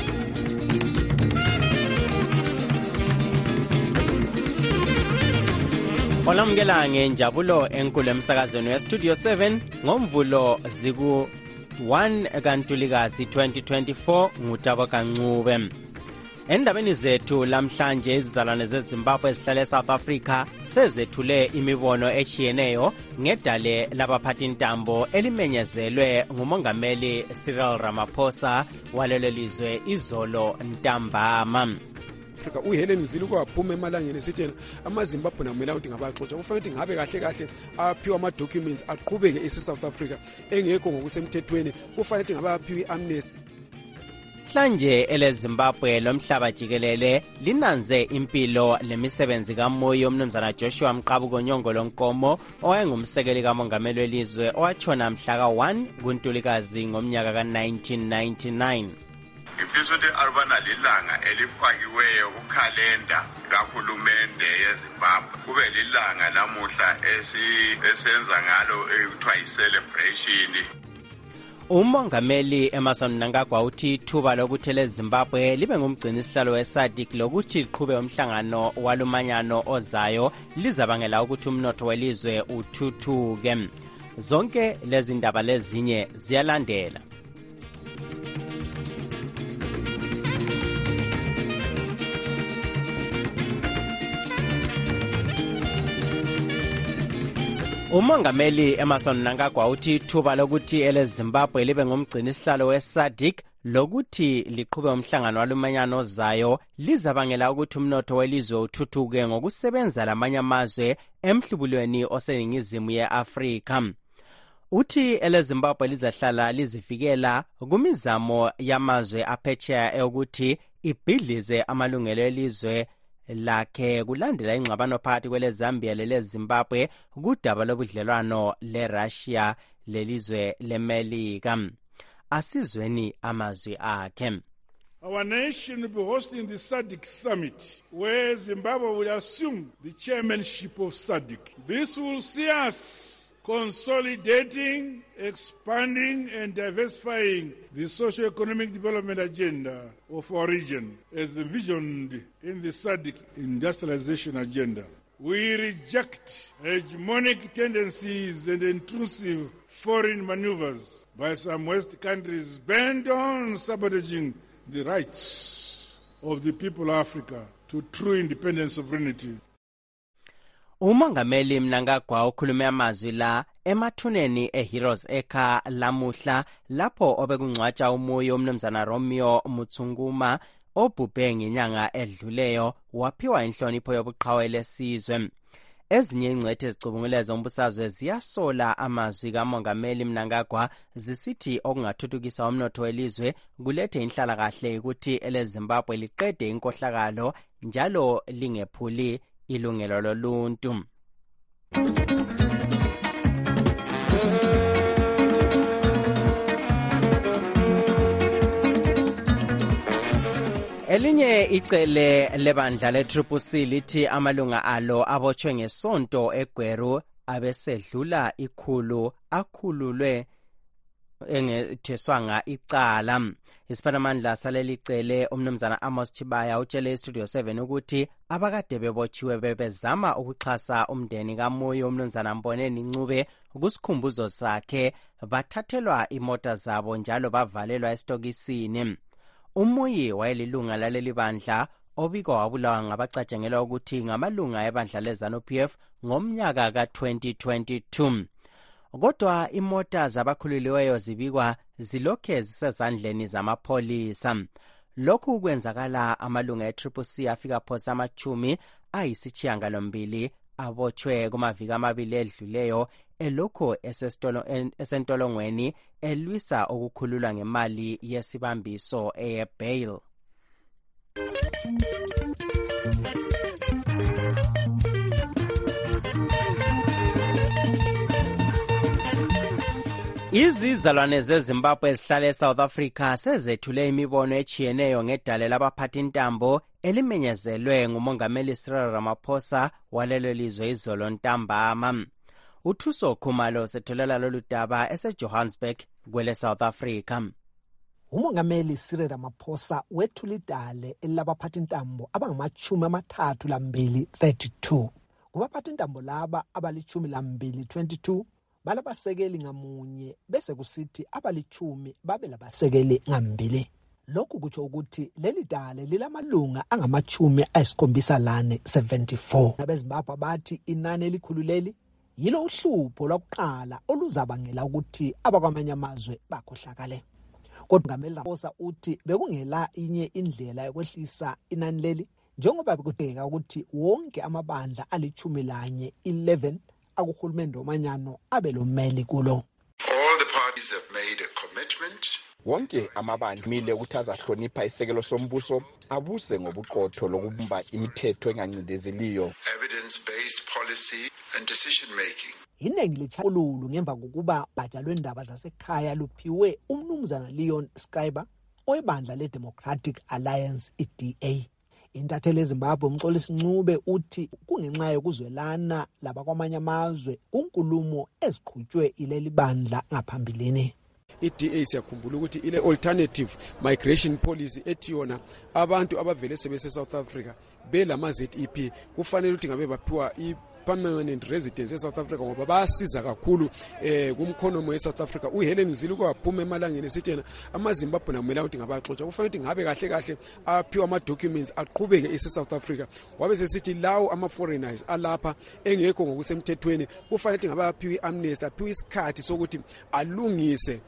Speaker 24: olamukela ngenjabulo enkulu emsakazweni westudio 7 ngomvulo ziku 1 kaNtulikazi 2024 nguTaboka Ncube. endabeni zethu lamhlanje izizalwane zeZimbabwe ezihlala eSouth Africa sezethule imibono echiyeneyo ngedale labaphathintambo elimenyezelwe ngumongameli Cyril Ramaphosa walelo lizwe izolo ntambama.
Speaker 25: Africa uHelen Zille kwaphuma emalangeni esithena amaZimbabwe namela ukuthi ngabaxotsha kufanele ukuthi ngabe kahle aphiwa ama-documents aqhubeke ese-South Africa engekho ngokusemthethweni kufanele ukuthi ngabe aphiwe i-amnesty.
Speaker 24: Mhlanje eleZimbabwe lomhlaba jikelele linanze impilo lemisebenzi kamoya yomnumzana Joshua Mqabuko Nyongolo Nkomo owayengumsekeli kamongameli welizwe owatshona mhla ka-1 kuNtulikazi ngomnyaka ka-1999.
Speaker 26: Ngifisa ukuthi alubana lilanga elifakiweyo kukhalenda kahulumende yeZimbabwe kube lilanga lamuhla esenza ngalo ekuthiwa yi-celebration.
Speaker 24: umongameli Emmerson Mnangagwa uthi ithuba lokuthi eleZimbabwe libe ngumgcinisihlalo weSADC lokuthi liqhube umhlangano walumanyano ozayo lizabangela ukuthi umnotho welizwe uthuthuke. zonke lezi ndaba lezinye ziyalandela. umongameli Emmerson Mnangagwa uthi ithuba lokuthi eleZimbabwe libe ngumgcinisihlalo weSADC lokuthi liqhube umhlangano walumanyano ozayo lizabangela ukuthi umnotho welizwe uthuthuke ngokusebenza lamanye amazwe emhlubulweni oseningizimu yeAfrika. uthi eleZimbabwe lizahlala lizivikela kumizamo yamazwe aphetsheya eyokuthi ibhidlize amalungelo elizwe lakhe kulandela ingxabano phakathi kweleZambia leleZimbabwe kudaba lobudlelwano leRussia lelizwe leMelika. asizweni amazwi akhe.
Speaker 27: Our nation will be hosting the SADC summit, where Zimbabwe will assume the chairmanship of SADC. This will see us consolidating, expanding, and diversifying the socio-economic development agenda of our region, as envisioned in the SADC industrialization agenda. We reject hegemonic tendencies and intrusive foreign maneuvers by some West countries bent on sabotaging the rights of the people of Africa to true independent sovereignty.
Speaker 24: umongameli Mnangagwa ukhulume amazwi la emathuneni eHeroes Acre lamuhla lapho obekungcwatsha umuyo umnumzana Romeo Mutsunguma obhubhe ngenyanga edluleyo waphiwa inhlonipho yobuqhawe lesizwe. ezinye ingcwethi ezicubunguleza umbusazwe ziyasola amazwi kamongameli Mnangagwa zisithi okungathuthukisa umnotho welizwe kulethe inhlalakahle ukuthi eleZimbabwe liqede inkohlakalo njalo lingephuli ilungelo loluntu. elinye icele lebandla le-CCC lithi amalunga alo abotshwe ngesonto eGweru abesedlula 100 akhululwe engetheswanga icala. Isiphathimandla saleli cele umnumzana Amos Chibaya utshele iStudio 7 ukuthi abakade bebotshiwe bebezama ukuxhasa umndeni kaMuyi umnumzana Mboneni Ncube kusikhumbuzo sakhe bathathelwa imota zabo njalo bavalelwa esitokisini. uMuyi wayelilunga laleli bandla obikwa wabulawa ngabacatshangelwa ukuthi ngamalunga ebandla leZANU-PF ngomnyaka ka-2022. Kodwa imota zabakhululiweyo zibikwa zilokhe zisezandleni zamapholisa. Lokhu kwenzakala amalunga e-CCC afika phosa ama-12 abotshwe kumaviki amabili edluleyo elokho esentolongweni elwisa ukukhululwa ngemali yesibambiso eye-bail. Izizalwane zeZimbabwe ezihlala eSouth Africa sezethule imibono etshiyeneyo ngedale labaphathintambo elimenyezelwe ngumongameli Cyril Ramaphosa walelo lizwe izolo ntambama. uThuso Khumalo sethulela lolu daba eseJohannesburg kwele South Africa.
Speaker 6: Umongameli Cyril Ramaphosa wethula idale elabaphathintambo abangama-32 kubaphathintambo laba abali-12 balabasekeli ngamunye bese kusithi abali-10 babe labasekeli ngambili. Lokhu kutsho ukuthi leli dale lilamalunga angama-74. Abezimbabwe bathi inani elikhulu leli yilo uhlupho lwakuqala oluzabangela ukuthi abakwamanye amazwe bakhohlakale. Kodwa umongameli Ramaphosa uthi bekungela inye indlela yokwehlisa inani leli njengoba bekudingeka ukuthi wonke amabandla ali-11 akuhulumende omanyano abelomeli kulo.
Speaker 8: All the parties have made a commitment. Wonke amabandla mile ukuthi azahlonipha isekelo sombuso abuse ngobuqotho lokubumba imithetho engancindezeliyo. Evidence-based policy and decision making.
Speaker 6: Iningi lichakululu ngemva kokuba bhaja lwendaba zasekhaya luphiwe umnumzana Leon Schreiber oyibandla le-Democratic Alliance i-DA. Intatheli eZimbabwe uMxolisi Ncube uthi kungenxa yokuzwelana labakwamanye amazwe unkulumo eziqhutshwe ileli bandla ngaphambilini.
Speaker 25: I-DA siyakhumbula ukuthi ile alternative migration policy ethi yona abantu abavele sebese South Africa belama ZEP kufanele ukuthi ngabe baphiwa permanent residence eSouth Africa ngoba bayasiza kakhulu kumkhonomo eSouth Africa. uHelen Zille kwaphuma emalangeni esithi amaZimbabwe namela ukuthi ngabaxoxa kufanele ukuthi ngabe kahle aphiwa ama documents aqhubeke eSouth Africa. Wabe sesithi lawo ama foreigners alapha engekho ngokusemthethweni kufanele ukuthi ngabe aphiwe amnesty, aphiwe isikhathi sokuthi alungise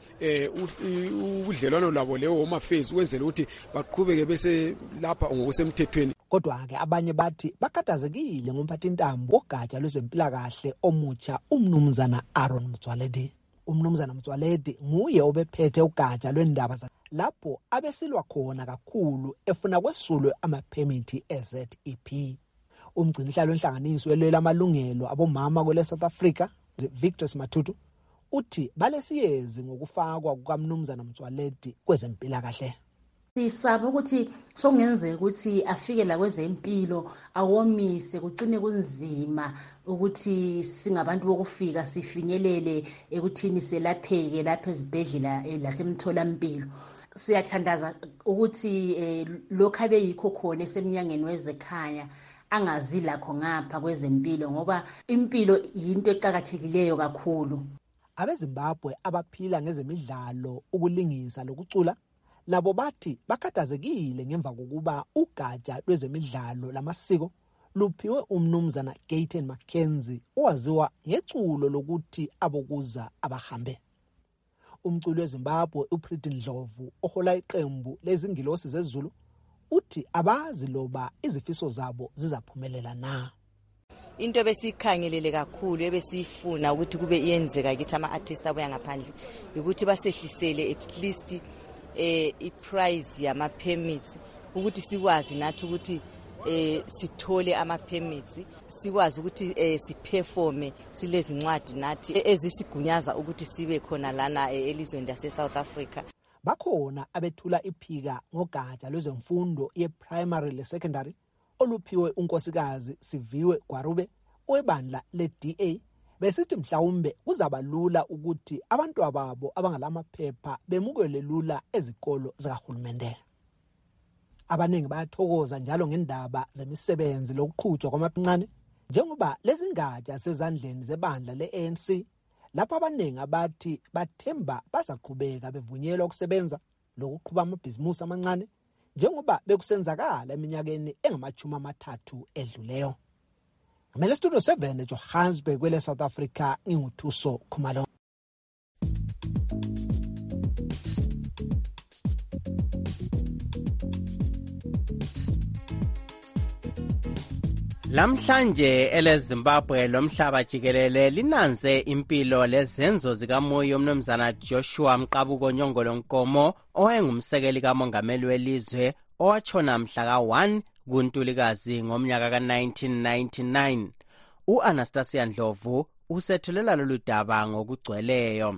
Speaker 25: ubudlelwano labo lewo home affairs ukwenzela ukuthi baqhubeke bese lapha ngokusemthethweni.
Speaker 6: Kodwa-ke abanye bathi bakhathazekile ngomphathintambo wogatsha lwezempilakahle omutsha umnumzana Aaron Motsoaledi. Umnumzana Motsoaledi nguye obephethe ugatsha lwendaba lapho abesilwa khona kakhulu efuna kwesulwe amaphemithi eZEP. Umgcinihlalo wenhlanganiso elwela amalungelo abomama kwele South Africa, Victor Matutu, uthi balesiyezi ngokufakwa kukamnumzana Motsoaledi kwezempilakahle.
Speaker 9: Sisaba ukuthi sokungenzeka ukuthi afike la kwezempilo awomise kucine kunzima ukuthi singabantu bokufika sifinyelele ekuthini selapheke lapha ezibhedlela lasemtholampilo. Siyathandaza ukuthi lokho abeyikho khona esemnyangeni wezekhaya angazi lakho ngapha kwezempilo ngoba impilo yinto eqhakathekileyo kakhulu.
Speaker 6: Abezimbabwe abaphila ngezemidlalo, ukulingisa lokucula labo bathi bakhathazekile ngemva kokuba ugatsha lwezemidlalo lamasiko luphiwe umnumzana Gayton Mackenzie owaziwa ngeculo lokuthi abokuza abahambe. Umculi weZimbabwe uPriti Ndlovu ohola iqembu lezingilosi zezulu uthi abazi loba izifiso zabo zizaphumelela na.
Speaker 10: Into besikhangelele kakhulu ebesifuna ukuthi kube iyenzeka kithi ama-artists abuya ngaphandle ukuthi basehlisele at least i-price yama-permits ukuthi sikwazi nathi ukuthi sithole ama-permits, sikwazi ukuthi siperforme silezi ncwadi nathi ezisigunyaza ukuthi sibe khona lana elizweni lase-South Africa.
Speaker 6: Bakhona abethula iphika ngogatsha lwezemfundo ye-primary le-secondary oluphiwe unkosikazi Siviwe Gwarube webandla le-DA besithi mhlawumbe kuzaba lula ukuthi abantu ababo abangalamaphepha bemukele lula ezikolo zikahulumende. Abaningi bayathokoza njalo ngendaba zemisebenzi lokuqhutshwa kwamaphincane njengoba lezi ngatsha sezandleni zebandla le-ANC lapho abaningi abathi bathemba bazaqhubeka bevunyelwa ukusebenza lokuqhuba amabhizimusi amancane njengoba bekusenzakala eminyakeni engama-30 edluleyo. Ngamele Studio 7 eJohannesburg kwele South Africa nginguthuso Khumalo.
Speaker 24: Lamhlanje eleZimbabwe lomhlaba jikelele linanze impilo lezenzo zikamoya umnumzana Joshua Mqabuko Nyongolo Nkomo owayengumsekeli kamongameli welizwe owatshona mhla ka-1 kuNtulikazi ngomnyaka ka-1999. U-Anastasia Ndlovu usethulela lolu daba ngokugcweleyo.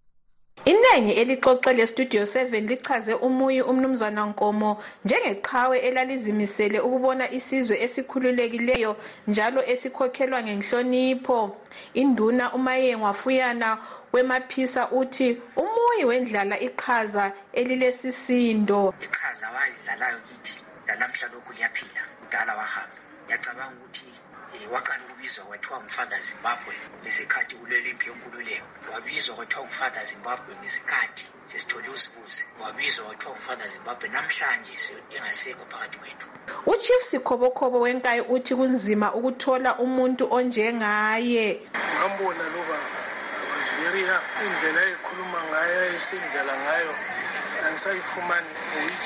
Speaker 7: Inengi elixoxele Studio 7 lichaze umuyi umnumzana Nkomo njengeqhawe elalizimisele ukubona isizwe esikhululekileyo njalo esikhokhelwa ngenhlonipho. Induna uMayengo Fuyana wemaphisa uthi umuyi wendlala iqhaza elilesisindo.
Speaker 11: Iqhaza wadlalayo kithi lalamhla lokhu liyaphila udala wahamba. Yacabanga ukuthi waqala ukubizwa kwathiwa ngumfana Zimbabwe ngesikhathi kulelo impi yenkululeko. Wabizwa kwathiwa ngumfana Zimbabwe ngesikhathi sesithole usibuze. Wabizwa kwathiwa ngumfana Zimbabwe namhlanje engasekho phakathi kwethu.
Speaker 7: Uchief Sikhobokhobo wenkayi uthi kunzima ukuthola umuntu onjengaye.
Speaker 12: Ngambona lo baba was very happy indlela ekhuluma ngayo esindlela ngayo angisayifumani which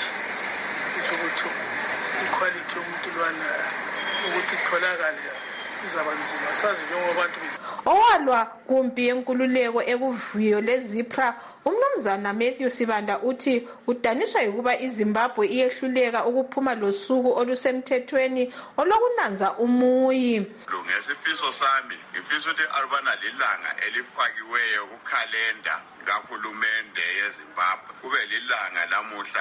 Speaker 12: ukuthi equality yomuntu lwana ukuthi tholakale izabanzima sazi njengobantu
Speaker 7: owalwa kumpi yenkululeko ekuvuyo leZipra. Umnumzana Matthew Sibanda uthi udaniswa ukuba iZimbabwe iyehluleka ukuphuma losuku olusemthethweni olokunanza umuyi.
Speaker 26: Ngesifiso sami ngifisa ukuthi alubana lilanga elifakiweyo kukhalenda kahulumende yeZimbabwe kube lilanga lamuhla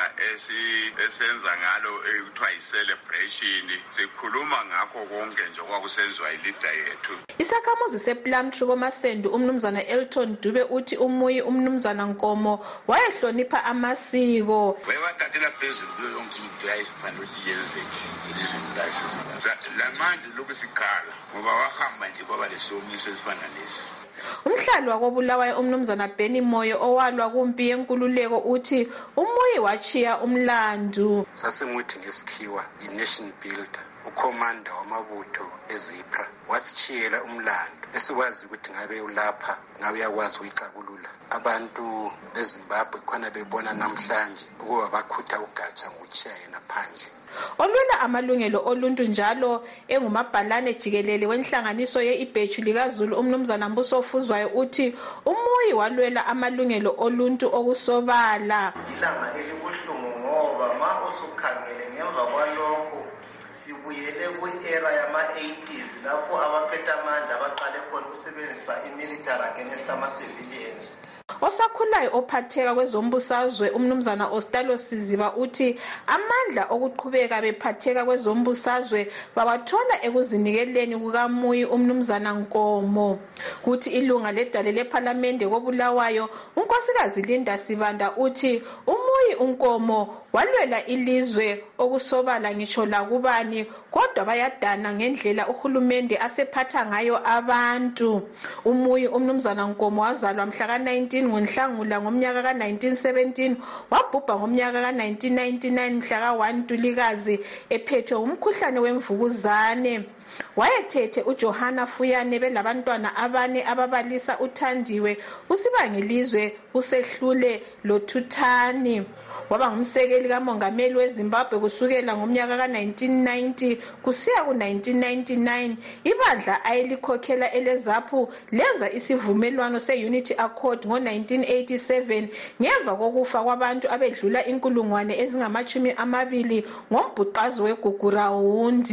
Speaker 26: esenza ngalo ekuthiwa yi-celebration sikhuluma ngakho konke nje kwakusenziwa ilida yethu.
Speaker 7: Isakhamuzi sePlumtree koMasendu umnumzana Elton Dube uthi umuyi umnumzana Nkomo wayehlonipha amasiko.
Speaker 26: Wayewathathela phezulu kuyo yonke into yayifanele ukuthi yenzeke elizweni laseZimbabwe. Lamanje lokusikhala ngoba wahamba nje kwaba lesomiso esifana lesi.
Speaker 7: Umhlali wakobulawayo umnumzana Benny Moyo owalwa kumpi yenkululeko uthi umuyi wachiya umlandu.
Speaker 13: Sasinguthi ngesikhiwa i-nation builder ukomanda wamabutho eZipra wasichiyela umlando esikwazi ukuthi ngabe ulapha ngabe uyakwazi ukuyicakulula abantu beZimbabwe khona bebona namhlanje ukuba bakhutha ugatsha ngokuchiya yena phandle.
Speaker 7: Olwela amalungelo oluntu njalo engumabhalane jikelele wenhlanganiso ye-Ibheju likaZulu umnumzana Mbuso Fuzwayo uthi umuyi walwela amalungelo oluntu okusobala.
Speaker 14: Ilanga elibuhlungu ngoba ma usukhangele ngemva kwalokho sibuyele ku-era yama-80s lapho abaphethe amandla baqale khona ukusebenzisa i-military against ama-civilians.
Speaker 7: Osakhulayo ophatheka kwezombusazwe umnumzana Ostalo Siziba uthi amandla okuqhubeka bephatheka kwezombusazwe bawathola ekuzinikeleni kukamuyi umnumzana Nkomo. Kuthi ilunga ledale leParliament kobulawayo unkosikazi Linda Sibanda uthi umuyi uNkomo walwela ilizwe okusobala ngisho la kubani kodwa bayadana ngendlela uhulumende asephatha ngayo abantu. Umuyi umnumzana Nkomo wazalwa mhla ka-19 ngoNhlangula ngomnyaka ka-1917 wabhubha ngomnyaka ka-1999 mhla ka-1 Ntulikazi ephethwe umkhuhlane wemvukuzane. Wayethethe uJohana Fuyane belabantwana 4 ababalisa uThandiwe, uSibangilizwe, uSehlule loThuthani. Waba ngumsekeli kamongameli weZimbabwe kusukela ngomnyaka ka-1990 kusiya ku-1999. Ibandla ayelikhokhela eleZAPU lenza isivumelwano se-Unity Accord ngo-1987 ngemva kokufa kwabantu abedlula 20,000 ngombhuqazo weGugurawundi.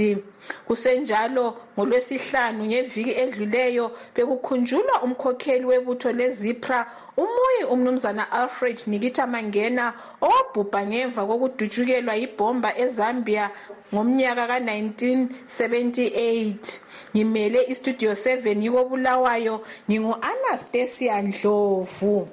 Speaker 7: Kusenjalo ngoLwesihlanu ngeviki edluleyo bekukhunjulwa umkhokheli webutho leZIPRA umuyi umnumzana Alfred Nikita Mangena owabhubha ngemva kokudutshukelwa yibhomba eZambia ngomnyaka ka-1978. Ngimele iStudio 7 yikoBulawayo, ngingu-Anastasia Ndlovu.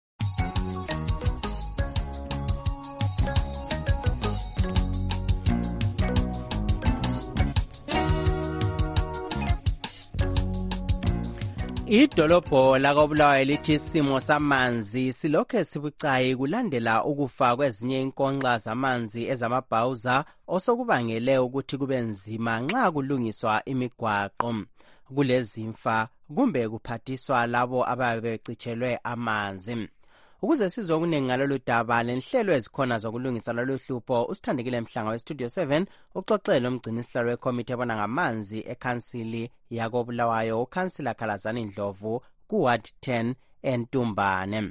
Speaker 24: Idolobho lakoBulawayo lithi isimo samanzi silokhe sibucayi kulandela ukufa kwezinye inkonxa zamanzi ezamabhawuza osokubangele ukuthi kube nzima nxa kulungiswa imigwaqo. Kulezimfa kumbe kuphathiswa labo ababecitshelwe amanzi. Ukuze sizwe okuningi ngalolu daba lenhlelo ezikhona zokulungisa lolu hlupho, uSithandekile Mhlanga weStudio 7 uxoxele umgcinisihlalo wekomiti ebona ngamanzi ekhansili yakoBulawayo, uKhansila Khalazani Ndlovu kuWard 10 eNtumbane.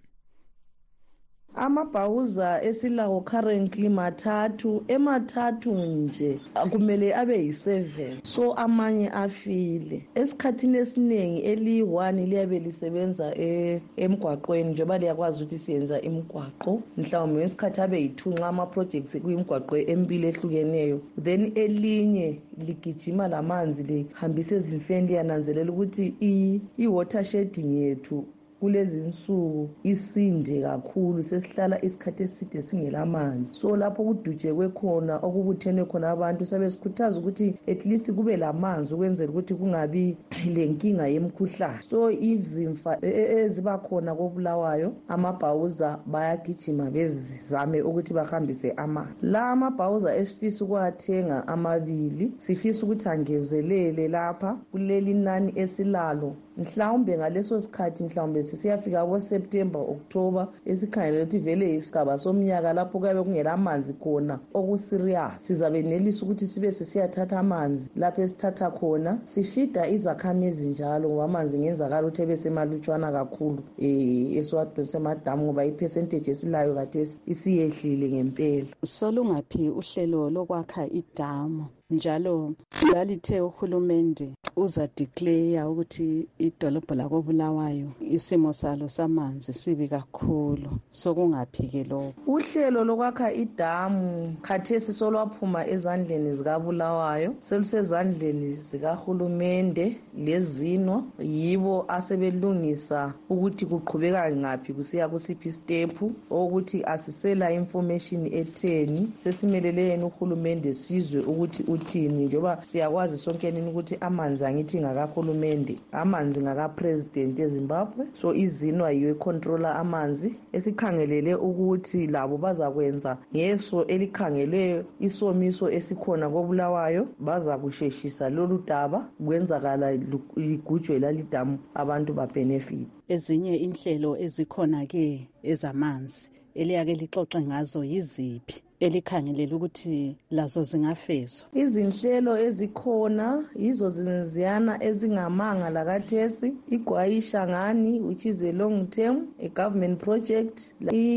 Speaker 2: Amabhawuza esilawo currently mathathu, emathathu nje kumele abe yi7, so amanye afile. Esikhathini esiningi eli1 liyabe lisebenza emgwaqweni njengoba liyakwazi ukuthi siyenza imigwaqo, mhlawumbe ngesikhathi abe yi2 nxa ama projects kuyimigwaqo embili ehlukeneyo, then elinye ligijima lamanzi lihambisa ezimfeni, liyananzelela ukuthi i-water shedding yethu kulezi insuku isinde kakhulu, sesihlala isikhathi eside singelamanzi. So lapho kudutshekwe khona okubuthene khona abantu sabesikhuthaza ukuthi at least kube lamanzi ukwenzela ukuthi kungabi lenkinga yemkhuhlane. So izimfa eziba khona koBulawayo, amabhawuza bayagijima bezizame ukuthi bahambise amanzi. La amabhawuza esifisa ukuwathenga amabili, sifisa ukuthi angezelele lapha kuleli nani esilalo. Mhlawumbe ngaleso sikhathi mhlawumbe sisiyafika ngoSeptember October esikhangelela ukuthi vele isigaba somnyaka lapho kuyabe kungela amanzi khona okuserious, sizabe nelisa ukuthi sibe sisiyathatha amanzi lapho esithatha khona sifida izakhamizi njalo, ngoba amanzi ngenzakala ukuthi ebesemalutshwana kakhulu esiwadonse emadamu ngoba ipercentage esilayo khathesi isiyehlile ngempela.
Speaker 23: Solungaphi uhlelo lokwakha idamu njalo lalithe uhulumende uzadeclare ukuthi idolobho lakoBulawayo isimo salo samanzi sibi kakhulu, sokungaphike lokho?
Speaker 2: Uhlelo lokwakha idamu khathesi solwaphuma ezandleni zikaBulawayo, selusezandleni zikahulumende lezinwa, yibo asebelungisa ukuthi kuqhubeka ngaphi kusiya kusiphi step, ukuthi asisela information etheni, sesimelele yena uhulumende sizwe ukuthi uthini, njengoba siyakwazi sonke nini ukuthi amanzi angithi ngakahulumende, amanzi ngakapresident eZimbabwe, so izinwa yiyo econtrola amanzi. Esikhangelele ukuthi labo bazakwenza ngeso elikhangelwe isomiso esikhona koBulawayo, baza kusheshisa lolu daba kwenzakala ligujwe lalidamu abantu babenefit.
Speaker 23: Ezinye inhlelo ezikhona ke ezamanzi eliyake lixoxe ngazo yiziphi elikhangelela ukuthi lazo zingafezwa?
Speaker 2: Izinhlelo ezikhona yizo ziyana ezingamanga lakathesi, iGwayisha ngani which is a long term, a government project,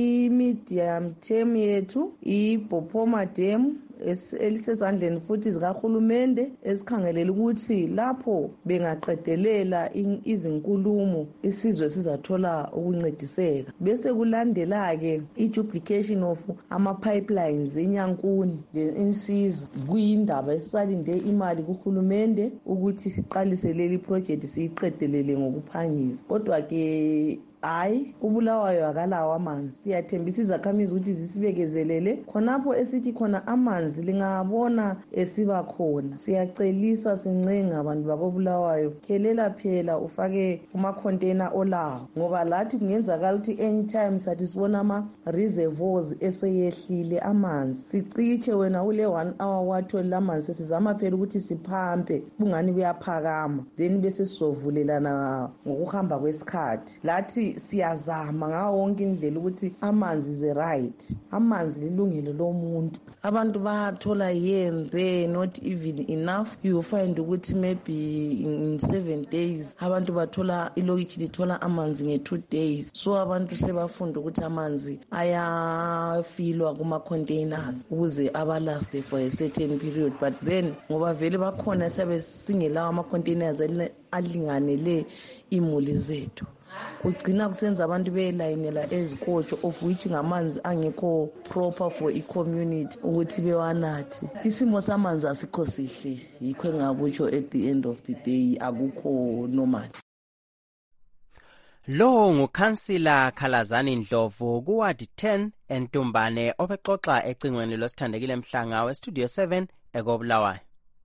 Speaker 2: i-medium term yethu iBhopoma Dam elisezandleni futhi zikahulumende, esikhangelela ukuthi lapho bengaqedelela izinkulumo isizwe sizathola ukuncediseka. Bese kulandela-ke i-duplication of ama-pipelines eNyankuni insiza, kuyindaba esisalinde imali kuhulumende ukuthi siqalise leli project siyiqedelele ngokuphangisa. Kodwa-ke hayi, uBulawayo akalawo amanzi. Siyathembisa izakhamizi ukuthi zisibekezelele khonapho esithi khona amanzi lingabona esiba khona. Siyacelisa sincenga abantu bakoBulawayo, khelela phela ufake kuma-container olawo, ngoba lathi kungenzakala ukuthi anytime sathi sibona ama-reservoirs eseyehlile amanzi, siciche wena ule 1 hour wathola amanzi, sizama phela ukuthi siphampe kungani kuyaphakama, then bese sizovulelana ngokuhamba kwesikhathi. Lathi siyazama ngawo wonke indlela ukuthi amanzi is a right, amanzi lilungelo lomuntu. Abantu bathola here and there, not even enough. You will find ukuthi maybe in 7 days abantu bathola ilokitshi lithola amanzi nge 2 days. So abantu sebafunda ukuthi amanzi ayafilwa kuma containers ukuze abalaste for a certain period, but then ngoba vele bakhona sabe singelawa ama containers alinganele imuli zethu, kugcina kusenza abantu belayinela ezikotsho of which ngamanzi angekho proper for i-community ukuthi bewanathe. Isimo samanzi asikho sihle, yikho engakutsho at the end of the day akukho normal.
Speaker 24: Lo ngukhansila Khalazani Ndlovu kuward 10 eNtumbane obexoxa ecingweni losithandekile Mhlanga westudio 7 eKobulawayo.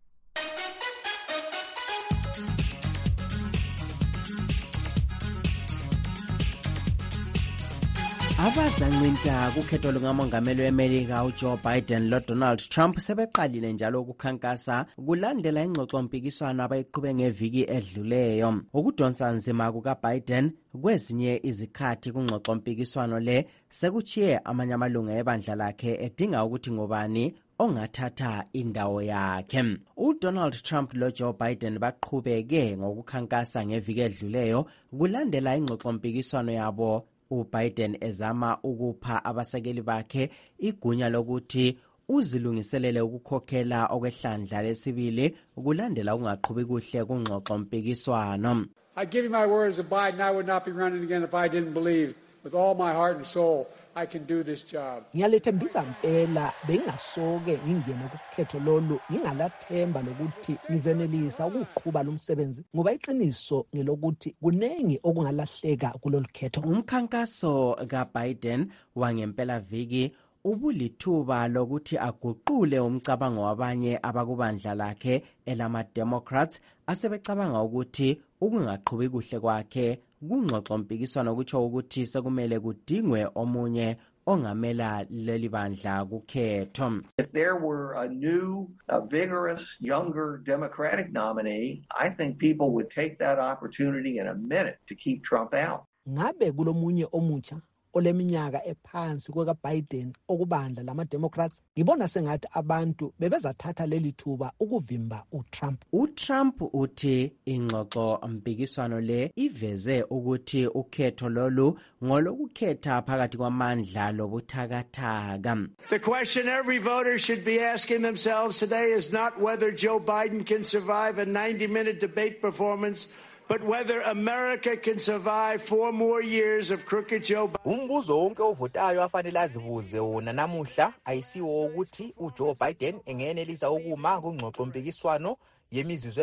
Speaker 24: Abazancinta kukhetho lukamongameli weMelika uJoe Biden loDonald Trump sebeqalile njalo ukukhankasa kulandela ingxoxompikiswano abayiqhube ngeviki edluleyo. Ukudonsa nzima kukaBiden kwezinye izikhathi kungxoxompikiswano le sekuchiye amanye amalunga ebandla lakhe edinga ukuthi ngobani ongathatha indawo yakhe. UDonald Trump loJoe Biden baqhubeke ngokukhankasa ngeviki edluleyo kulandela ingxoxompikiswano yabo, uBiden ezama ukupha abasekeli bakhe igunya lokuthi uzilungiselele ukukhokhela okwehlandla lesibili kulandela ungaqhubi kuhle kungxoxompikiswano.
Speaker 3: I give you my words of Biden, I would not be running again if I didn't believe with all my heart and soul I can do this job.
Speaker 6: Ngiyalethembisa impela bengasoke ngingene kukhetho lolu ngingalathemba lokuthi ngizenelisa ukuqhubha lo msebenzi ngoba iqiniso ngelokuthi kunengi okungalahleka kulolu khetho.
Speaker 24: Umkhankaso kaBiden wangempela viki ubulithuba lokuthi aguqule umcabango wabanye abakubandla lakhe elama-Democrats asebecabanga ukuthi ukungaqhubi kuhle kwakhe kungxoxompikiswano kutsho ukuthi sekumele kudingwe omunye ongamela leli bandla kukhetho.
Speaker 15: If there were a new, vigorous, younger Democratic nominee, I think people would take that opportunity in a minute to keep Trump out.
Speaker 6: Ngabe kulomunye omutsha oleminyaka ephansi kwekaBiden okubandla lama-Democrats, ngibona sengathi abantu bebezathatha leli thuba ukuvimba uTrump.
Speaker 24: UTrump uthi ingxoxo mpikiswano le iveze ukuthi ukhetho lolu ngolokukhetha phakathi kwamandla lobuthakathaka.
Speaker 16: The question every voter should be asking themselves today is not whether Joe Biden can survive a 90-minute debate performance, but whether America can survive 4 more years of crooked Joe Biden.
Speaker 17: Umbuzo wonke ovotayo afanele azibuze wona namuhla ayisiwo ukuthi uJoe Biden engenelisa ukuma kungxoxompikiswano yemizuzwe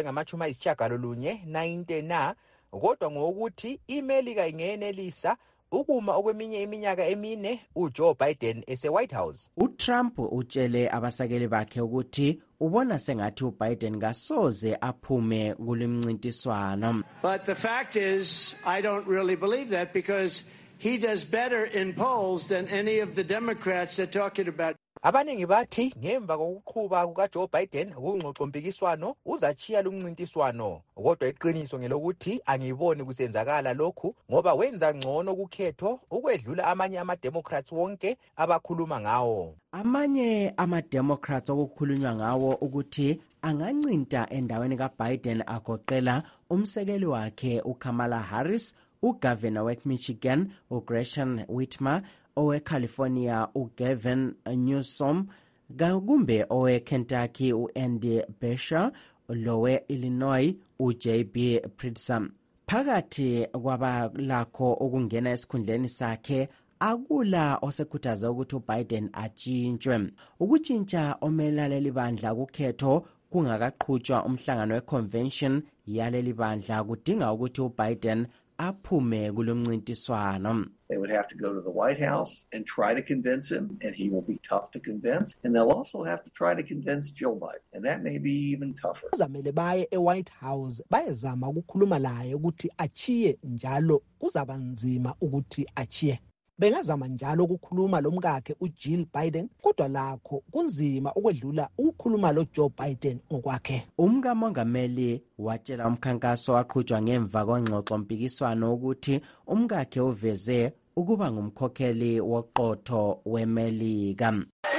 Speaker 17: ngama-19 na, kodwa ngokuthi iMelika ingenelisa ukuma okweminye iminyaka emine uJoe Biden ese-White House.
Speaker 24: UTrump utshele abasakeli bakhe ukuthi ubona sengathi uBiden kasoze aphume kulimncintiswano.
Speaker 16: But the fact is, I don't really believe that because he does better in polls than any of the Democrats they're talking about.
Speaker 17: Abaningi bathi ngemva kokuqhuba kukaJoe Biden kungxoxompikiswano uzachiya lumncintiswano, kodwa iqiniso ngelokuthi angiboni kusenzakala lokhu ngoba wenza ngcono kukhetho ukwedlula amanye ama-Democrats wonke abakhuluma ngawo.
Speaker 24: Amanye ama-Democrats okukhulunywa ngawo ukuthi angancinta endaweni kaBiden agoqela umsekeli wakhe uKamala Harris, uGovernor weMichigan uGretchen Whitmer, oweCalifornia uGavin Newsom, kumbe oweKentucky uAndy Beshear, lowe-Illinois uJB Pritzker. Phakathi kwabalakho ukungena esikhundleni sakhe akula osekhuthaza ukuthi uBiden atshintshwe. Ukutshintsha omelaleli bandla kukhetho kungakaqhutshwa umhlangano weconvention yaleli bandla kudinga ukuthi uBiden aphume kulomncintiswano.
Speaker 15: They would have to go to the White House and try to convince him, and he will be tough to convince. And they'll also have to try to convince Joe Biden, and that may be even tougher.
Speaker 6: Kuzamele baye eWhite House bayezama ukukhuluma laye ukuthi achiye njalo kuzaba nzima ukuthi achiye. bengazama njalo ukukhuluma lomkakhe uJill Biden kodwa lakho kunzima ukwedlula ukukhuluma loJoe Biden ngokwakhe.
Speaker 24: Umkamongameli watshela umkhankaso waqhutshwa ngemva kwengxoxo mpikiswano ukuthi umkakhe uveze ukuba ngumkhokheli woqotho weMelika.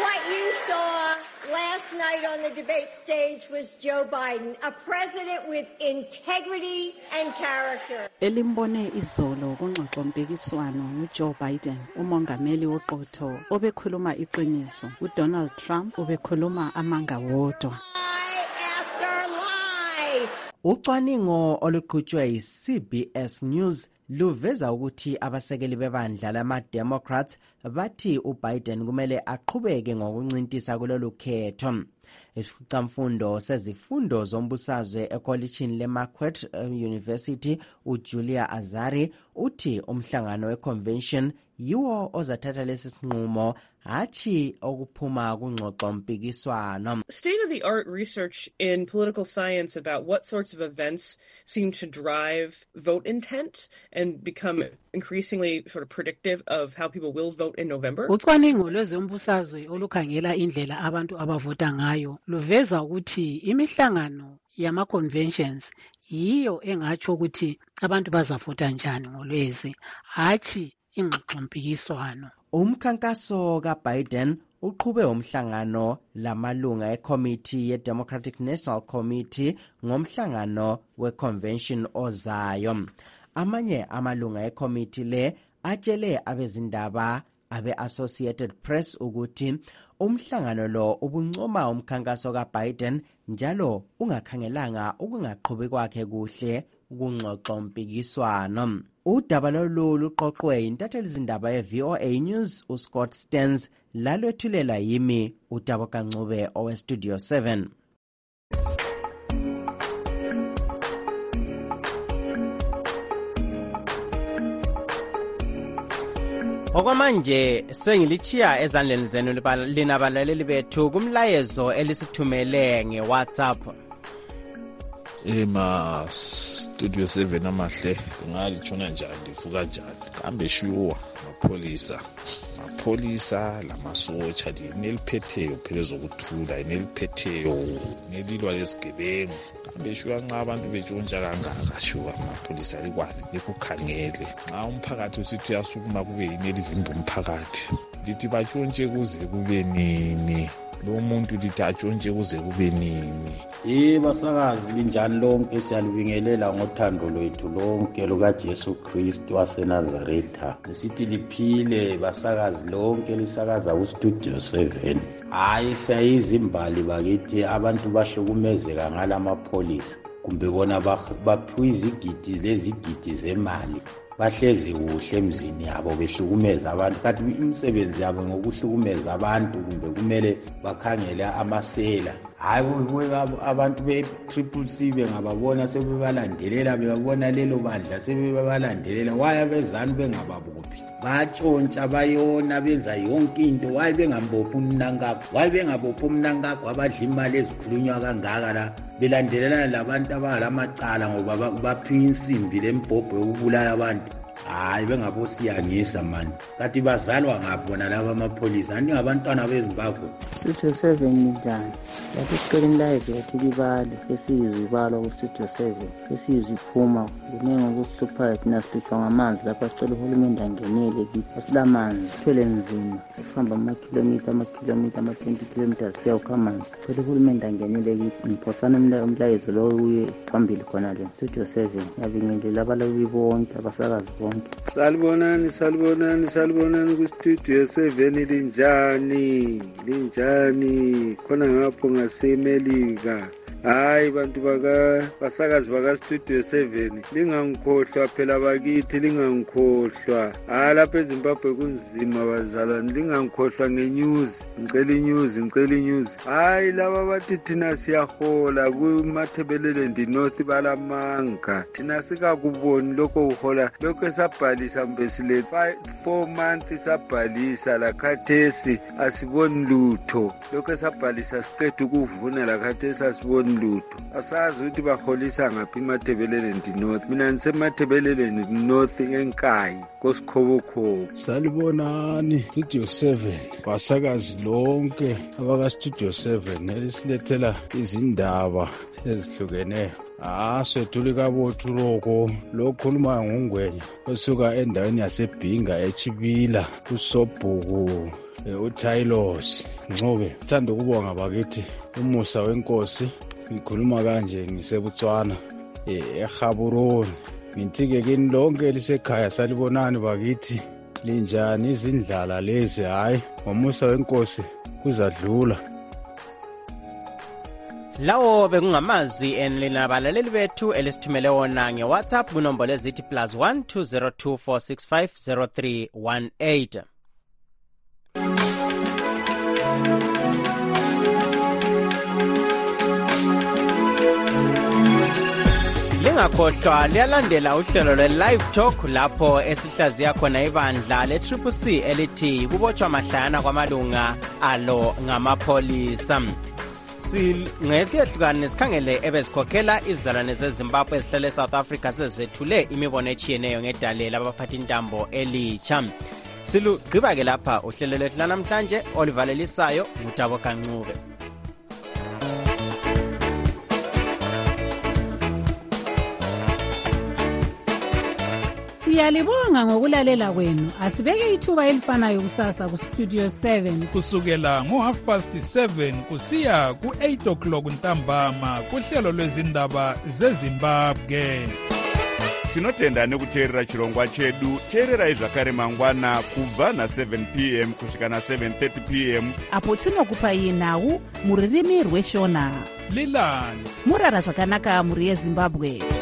Speaker 1: Last night on the debate stage was Joe Biden, a president with integrity and character.
Speaker 23: Elimbone izolo kungxoxo mpikiswano uJoe Biden, umongameli woqotho obekhuluma iqiniso. UDonald Trump ubekhuluma amanga wodwa.
Speaker 24: Ucwaningo oluqhutshwe yiCBS News luveza ukuthi abasekeli bebandla lama-Democrats bathi uBiden kumele aqhubeke ngokuncintisa kulolu khetho. Isikhulumfundo sezifundo zombusazwe ekolishini leMarquette University uJulia Azari uthi umhlangano weconvention yiwo ozathatha lesi sinqumo hathi okuphuma kungxoxo mpikiswano.
Speaker 4: State-of-the-art research in political science about what sorts of events seem to drive vote intent and become increasingly sort of predictive of how people will vote in November.
Speaker 23: Ucwaningo lwezombusazwe olukhangela indlela abantu abavota ngayo luveza ukuthi imihlangano yama-conventions yiyo engatsho ukuthi abantu bazavota njani ngolwezi hathi ingxoxo mpikiswano.
Speaker 24: Umkhankaso kaBiden uqhube umhlangano lamalunga eCommittee ye-Democratic National Committee ngomhlangano weconvention ozayo. Amanye amalunga eCommittee le atshele abezindaba abe-Associated Press ukuthi umhlangano lo ubuncoma umkhankaso kaBiden njalo ungakhangelanga ukungaqhubi kwakhe kuhle kungxoxo mpikiswano. Udaba lolu luqoqwe intatheli zindaba ye-VOA News uScott Stearns lalwethulela yimi uTabo Kancube oweStudio 7. Okwamanje sengilichiya ezandleni zenu lina balaleli bethu kumlayezo elisithumele ngeWhatsApp.
Speaker 18: Studio 7 amahle ngalitshona njani livuka njani kambe shuwa amapholisa lamasotsha neliphetheyo phela zokuthula neliphetheyo nelilwa lesigebengu kambe shuwa nxa abantu betshontsha kangaka shuwa amapholisa likwazi likukhangele nxa umphakathi usithi uyasukuma kube yini elivimba umphakathi lithi batshontshe kuze kube nini lo muntu lithi atshontshe kuze kube nini.
Speaker 19: Basakazi linjani lonke siyalibingelela ngothando lwethu lonke lukaJesu Kristu waseNazaretha. Lisithi liphile basakazi lonke lisakaza kuStudio 7. Hayi siyayizimbali bakithi abantu bahlukumezeka ngalamapholisa kumbe bona baphiwa izigidi lezigidi zemali. Bahlezi kuhle emzini yabo behlukumeza abantu kanti imisebenzi yabo ngokuhlukumeza abantu kumbe kumele bakhangele amasela. Hayi abantu be-CCC bengababona sebebalandelela bebabona lelo bandla sebebalandelela waya bezani bengababophi batshontsha bayona benza yonke into waye bengambophi umnankakho abadla imali ezikhulunywa kangaka la belandelelana labantu abangalamacala ngoba baphiwa insimbi lembhobho yokubulala abantu. Hayi bengabosiyangisa mani kanti bazalwa ngaphi bona laba amapholisa andingabantwana beZimbabwe.
Speaker 20: Studio 7 njani lapho sicela imlayezo yethu libale esiyizwe ibalwa kuStudio 7 esiyizwe iphuma kuningi okusihluphayo thina sihlutshwa ngamanzi lapha sicela uhulumende angenele kithi asilamanzi sithwele nzima sihamba amakhilomitha ama-20 kilometers siyawukha amanzi sicela uhulumende angenele kithi ngiphosana umlayezo lo uye phambili khona le Studio 7 ngiyabingelela abalali bonke abasakazi bonke.
Speaker 21: Salibonani kuStudio 7 linjani khona ngapho ngaseMelika. Hayi bantu basakazi bakaStudio 7 lingangikhohlwa phela bakithi lingangikhohlwa. Lapha eZimbabwe kunzima bazalwane lingangikhohlwa ngenews ngicela inews. Hayi laba bathi thina siyahola kuMathebelele North balamanga thina sikakuboni lokho uhola lokho esabhalisa mbesile 4 months sabhalisa lakhathesi asiboni lutho lokho esabhalisa siqeda ukuvuna lakhathesi asiboni asiboni lutho. Asazi ukuthi baholisa ngaphi eMatabeleland North. Mina ngisematabeleland North enkayi koSikhobokhobo.
Speaker 18: Salibonani Studio 7 basakazi lonke abaka Studio 7 elisilethela izindaba ezihlukeneyo. Swethuli kabothu lo khuluma ngungwenya osuka endaweni yaseBhinga eChibila kuSobhuku uTailos Ncube. Thanda ukubonga bakithi umusa wenkosi. Ngikhuluma kanje ngisebutswana eGaborone. Ngithike kini lonke lisekhaya salibonani bakithi linjani izindlala lezi. Hayi ngomusa wenkosi kuzadlula.
Speaker 24: Lawo bekungamazwi enilinabalaleli bethu elisithumele wona ngeWhatsApp kunombolo ezithi +1 202 465 0318. Lingakhohlwa liyalandela uhlelo lwe-Live Talk lapho esihlaziya khona ibandla le-CCC elithi kubotshwa mahlayana kwamalunga alo ngamapholisa. Singekehlukane sikhangele ebesikhokhela izizalwane zeZimbabwe ezihlala eSouth Africa sezethule imibono etshiyeneyo ngedale labaphathi intambo elitsha. Silugqiba-ke lapha uhlelo lwethu lanamhlanje olivalelisayo nguTabo Kancube.
Speaker 5: Siyalibonga ngokulalela kwenu. Asibeke ithuba elifanayo kusasa kuStudio 7
Speaker 8: kusukela ngo7:30 kusiya ku8 o'clock ntambama kuhlelo lwezindaba zeZimbabwe.
Speaker 9: Tinotenda nekuteerera chirongwa chedu. Teererai zvakare mangwana kubva na7 p.m. kusvika na7:30 p.m.
Speaker 5: apo tinokupai nhau muririmi rweshona.
Speaker 8: Lilani
Speaker 5: murara zvakanaka muri yeZimbabwe.